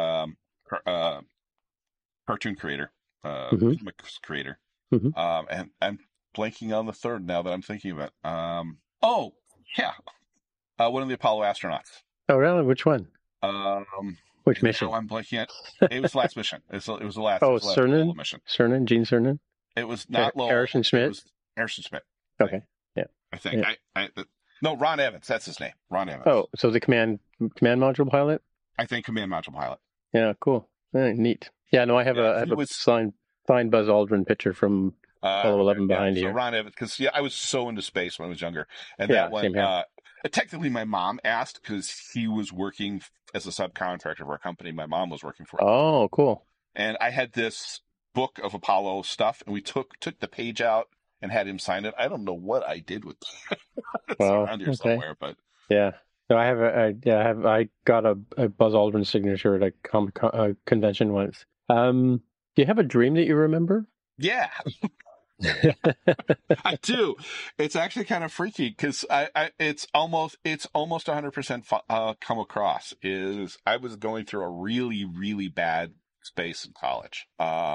cartoon creator, comics creator. And I'm blanking on the third now that I'm thinking of it. Oh yeah, one of the Apollo astronauts. Oh, really? Which one? Which mission? Now I'm blanking at. It was the last mission. It was the last. Oh, it was the last Apollo mission. Cernan, Gene Cernan. It was not Lowell. Harrison Schmidt. It was Harrison Schmidt. Okay. Yeah. I think. Yeah. No, Ron Evans. That's his name. Ron Evans. Oh, so the command module pilot. I think command module pilot. Yeah. Cool. Neat. Yeah. No, I have a signed Buzz Aldrin picture from Apollo 11 behind you. So Ron Evans, because I was so into space when I was younger, and that one. Technically, my mom asked because he was working as a subcontractor for a company my mom was working for. Oh, cool. And I had this book of Apollo stuff, and we took the page out and had him sign it. I don't know what I did with it. It's around here somewhere, but yeah. No, I got a Buzz Aldrin signature at a convention once. Do you have a dream that you remember? Yeah. I do. It's actually kind of freaky because it's almost 100% come across. I was going through a really, really bad space in college,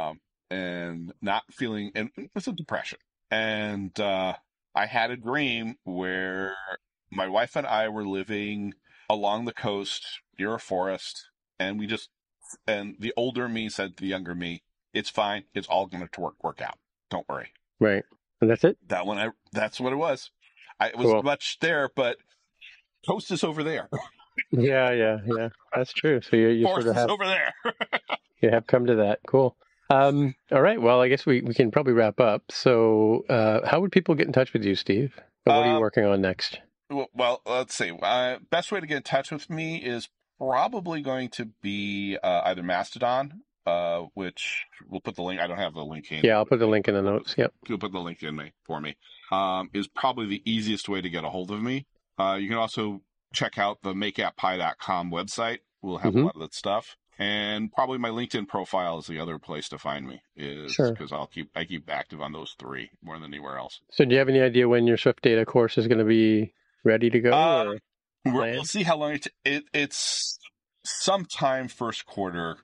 and not feeling, and it was a depression. And I had a dream where my wife and I were living along the coast near a forest, and and the older me said to the younger me, "It's fine. It's all going to work out. Don't worry." Right. And that's it? That's what it was. It was much there, but coast is over there. Yeah. That's true. So you forest sort of have over there. You have come to that. Cool. All right. Well, I guess we can probably wrap up. So how would people get in touch with you, Steve? What are you working on next? Well, let's see. Best way to get in touch with me is probably going to be either Mastodon, which we'll put the link. I don't have the link in. Yeah, I'll put the link in the notes. Yep. You'll put the link in for me. Is probably the easiest way to get a hold of me. You can also check out the makeappie.com website. We'll have a lot of that stuff. And probably my LinkedIn profile is the other place to find me, because I keep active on those three more than anywhere else. So do you have any idea when your Swift Data course is going to be ready to go? We'll see how long it's sometime first quarter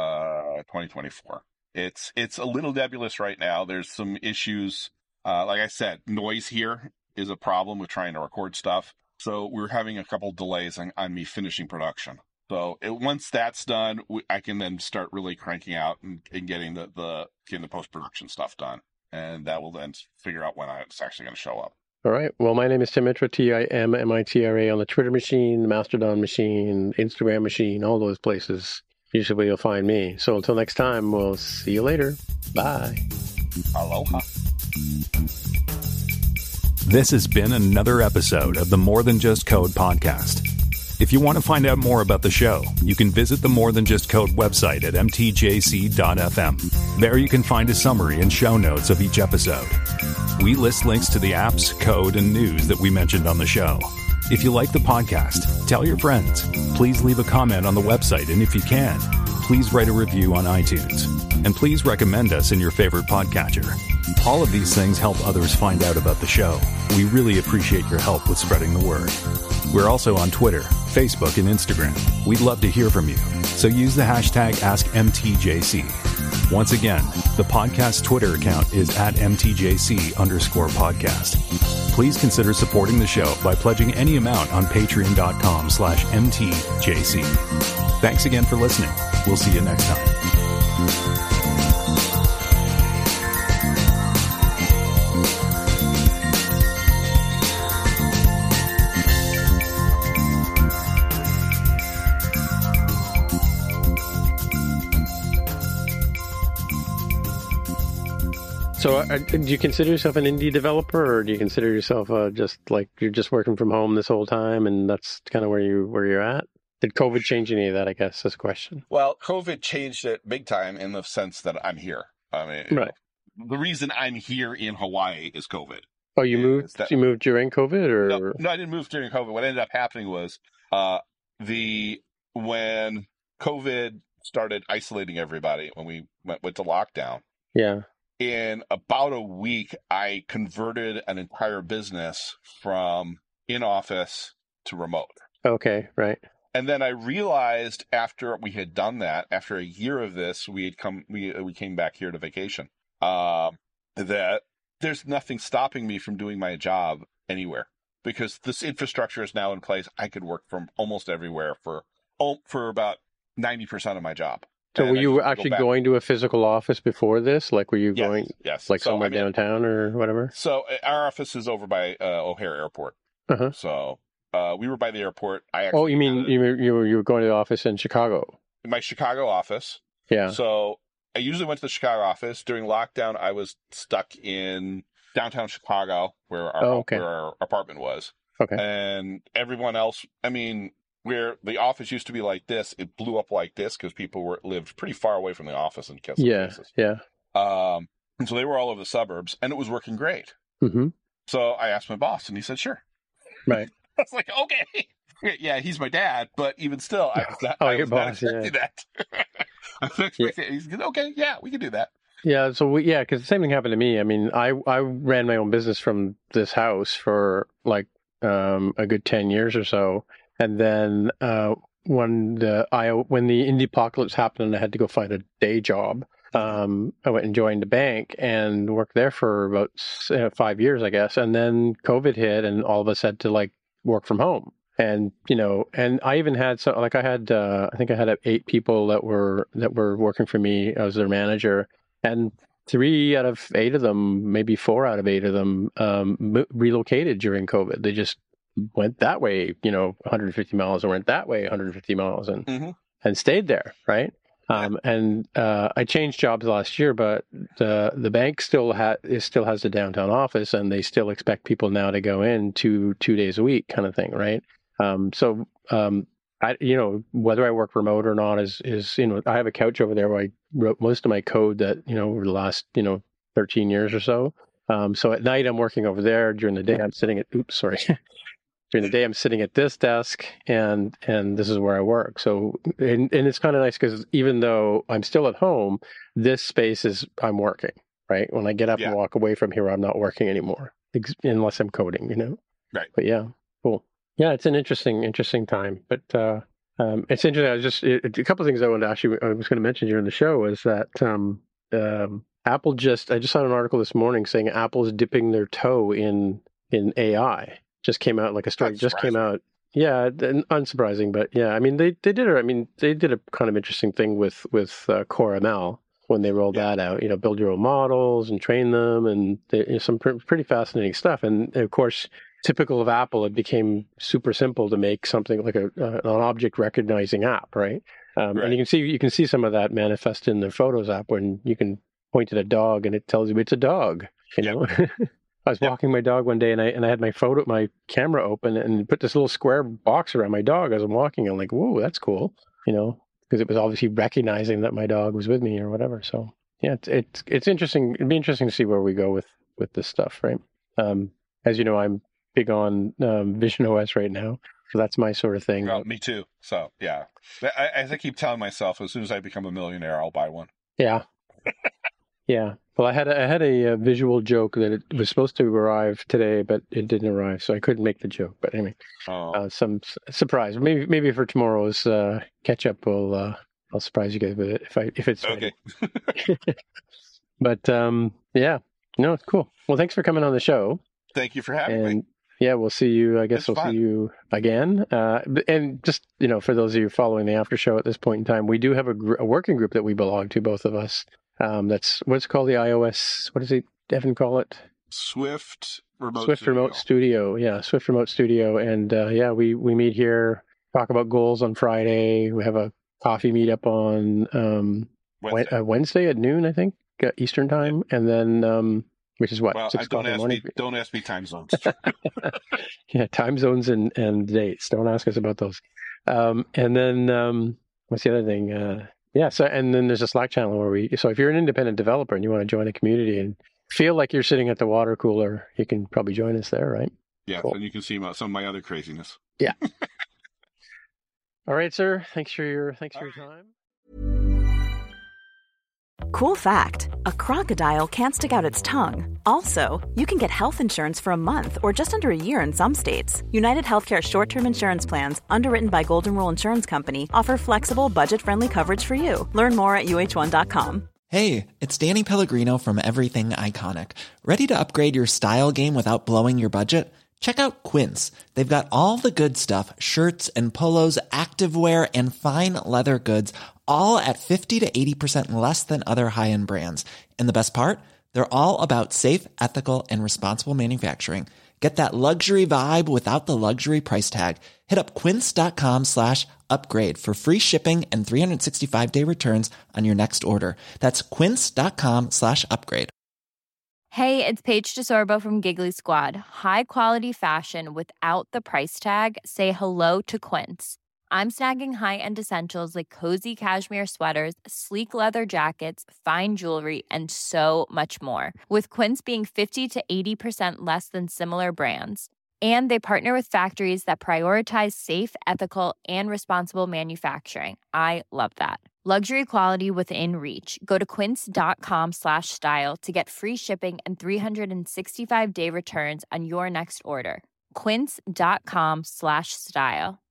2024. It's a little nebulous right now. There's some issues. Like I said, noise here is a problem with trying to record stuff. So we're having a couple delays on me finishing production. So once that's done, I can then start really cranking out and getting the post-production stuff done. And that will then figure out when it's actually going to show up. All right. Well, my name is Tim Mitra, TIMMITRA, on the Twitter machine, the Mastodon machine, Instagram machine, all those places. Usually where you'll find me. So until next time, we'll see you later. Bye. Aloha. This has been another episode of the More Than Just Code podcast. If you want to find out more about the show, you can visit the More Than Just Code website at mtjc.fm. There you can find a summary and show notes of each episode. We list links to the apps, code, and news that we mentioned on the show. If you like the podcast, tell your friends. Please leave a comment on the website, and if you can, please write a review on iTunes. And please recommend us in your favorite podcatcher. All of these things help others find out about the show. We really appreciate your help with spreading the word. We're also on Twitter, Facebook, and Instagram. We'd love to hear from you, so use the hashtag AskMTJC. Once again, the podcast Twitter account is at MTJC_podcast. Please consider supporting the show by pledging any amount on patreon.com/MTJC. Thanks again for listening. We'll see you next time. So do you consider yourself an indie developer, or do you consider yourself just like you're just working from home this whole time and that's kind of where you're at? Did COVID change any of that, I guess, is a question. Well, COVID changed it big time in the sense that I'm here. I mean, right. The reason I'm here in Hawaii is COVID. Oh, you moved during COVID? Or No, I didn't move during COVID. What ended up happening was when COVID started isolating everybody, when we went to lockdown. Yeah. in about a week, I converted an entire business from in-office to remote. Okay, right. And then I realized after we had done that, after a year of this, we came back here to vacation, that there's nothing stopping me from doing my job anywhere because this infrastructure is now in place. I could work from almost everywhere for about 90% of my job. So And were I you just actually go back. going to a physical office before this? Like, were you going, Yes. like, So, somewhere I mean, downtown or whatever? So our office is over by O'Hare Airport. Uh-huh. So we were by the airport. Oh, you mean you were going to the office in Chicago? My Chicago office. Yeah. So I usually went to the Chicago office. During lockdown, I was stuck in downtown Chicago where our apartment was. Okay. And everyone else, I mean, where the office used to be like this, it blew up like this because people lived pretty far away from the office in some cases. Yeah. And so they were all over the suburbs, and it was working great. Mm-hmm. So I asked my boss, and he said, sure. Right. I was like, okay. Yeah, he's my dad, but even still, I was not expecting that. I was expecting He's okay, yeah, we can do that. Yeah, so because the same thing happened to me. I mean, I ran my own business from this house for like a good 10 years or so. And then when the Indie-pocalypse happened and I had to go find a day job, I went and joined a bank and worked there for about 5 years, I guess. And then COVID hit and all of us had to like work from home. And, and I even had, I think I had 8 people that were working for me. I was their manager. And 3 out of 8 of them, maybe 4 out of 8 of them, relocated during COVID. They just went that way, 150 miles, or went that way 150 miles, and stayed there, right? And I changed jobs last year, but the bank still has the downtown office, and they still expect people now to go in 2 days a week, kind of thing, right? I whether I work remote or not is I have a couch over there where I wrote most of my code that over the last 13 years or so. So at night I'm working over there. During the day I'm sitting at during the day I'm sitting at this desk, and this is where I work. So and it's kind of nice because even though I'm still at home, this space is I'm working, right? When I get up and walk away from here, I'm not working anymore, unless I'm coding, Right. But yeah, cool. Yeah, it's an interesting time. But it's interesting. A couple of things I was going to mention during the show is that Apple I just saw an article this morning saying Apple's dipping their toe in AI. Just came out, like a story just came out. Yeah, unsurprising, but yeah, I mean they did a kind of interesting thing with Core ML when they rolled that out. Build your own models and train them, and some pretty fascinating stuff. And of course, typical of Apple, it became super simple to make something like an object recognizing app, right? And you can see some of that manifest in the Photos app when you can point at a dog and it tells you it's a dog. I was walking my dog one day and I had my camera open and put this little square box around my dog as I'm walking. I'm like, whoa, that's cool, because it was obviously recognizing that my dog was with me or whatever. So yeah, it's interesting. It'd be interesting to see where we go with this stuff, right? As you know, I'm big on Vision OS right now, so that's my sort of thing. Well, me too. So yeah, as I keep telling myself, as soon as I become a millionaire, I'll buy one. Yeah. Yeah. Well, I had a visual joke that it was supposed to arrive today, but it didn't arrive, so I couldn't make the joke. But anyway, some surprise. Maybe for tomorrow's catch up, I'll surprise you guys with it if it's okay. But yeah, no, it's cool. Well, thanks for coming on the show. Thank you for having me. Yeah, we'll see you. I guess we'll see you again. And just for those of you following the after show at this point in time, we do have a working group that we belong to, both of us. That's what's called the iOS. What does Devin call it? Swift Remote Studio. Yeah, Swift Remote Studio. And we meet here, talk about goals on Friday. We have a coffee meetup on Wednesday at noon, I think, Eastern time, and then which is what? Well, 6 o'clock in the morning. Don't ask me time zones. Yeah, time zones and dates. Don't ask us about those. And then what's the other thing? So and then there's a Slack channel so if you're an independent developer and you want to join a community and feel like you're sitting at the water cooler, you can probably join us there, right? Yeah, cool. And you can see some of my other craziness. Yeah. All right, sir. Thanks for your time. Cool fact, a crocodile can't stick out its tongue. Also, you can get health insurance for a month or just under a year in some states. United Healthcare short-term insurance plans, underwritten by Golden Rule Insurance Company, offer flexible, budget-friendly coverage for you. Learn more at uh1.com. Hey, it's Danny Pellegrino from Everything Iconic. Ready to upgrade your style game without blowing your budget? Check out Quince. They've got all the good stuff, shirts and polos, activewear, and fine leather goods, all at 50 to 80% less than other high-end brands. And the best part? They're all about safe, ethical, and responsible manufacturing. Get that luxury vibe without the luxury price tag. Hit up quince.com/upgrade for free shipping and 365-day returns on your next order. That's quince.com/upgrade. Hey, it's Paige DeSorbo from Giggly Squad. High quality fashion without the price tag. Say hello to Quince. I'm snagging high-end essentials like cozy cashmere sweaters, sleek leather jackets, fine jewelry, and so much more. With Quince being 50 to 80% less than similar brands. And they partner with factories that prioritize safe, ethical, and responsible manufacturing. I love that. Luxury quality within reach. Go to quince.com/style to get free shipping and 365-day returns on your next order. Quince.com/style.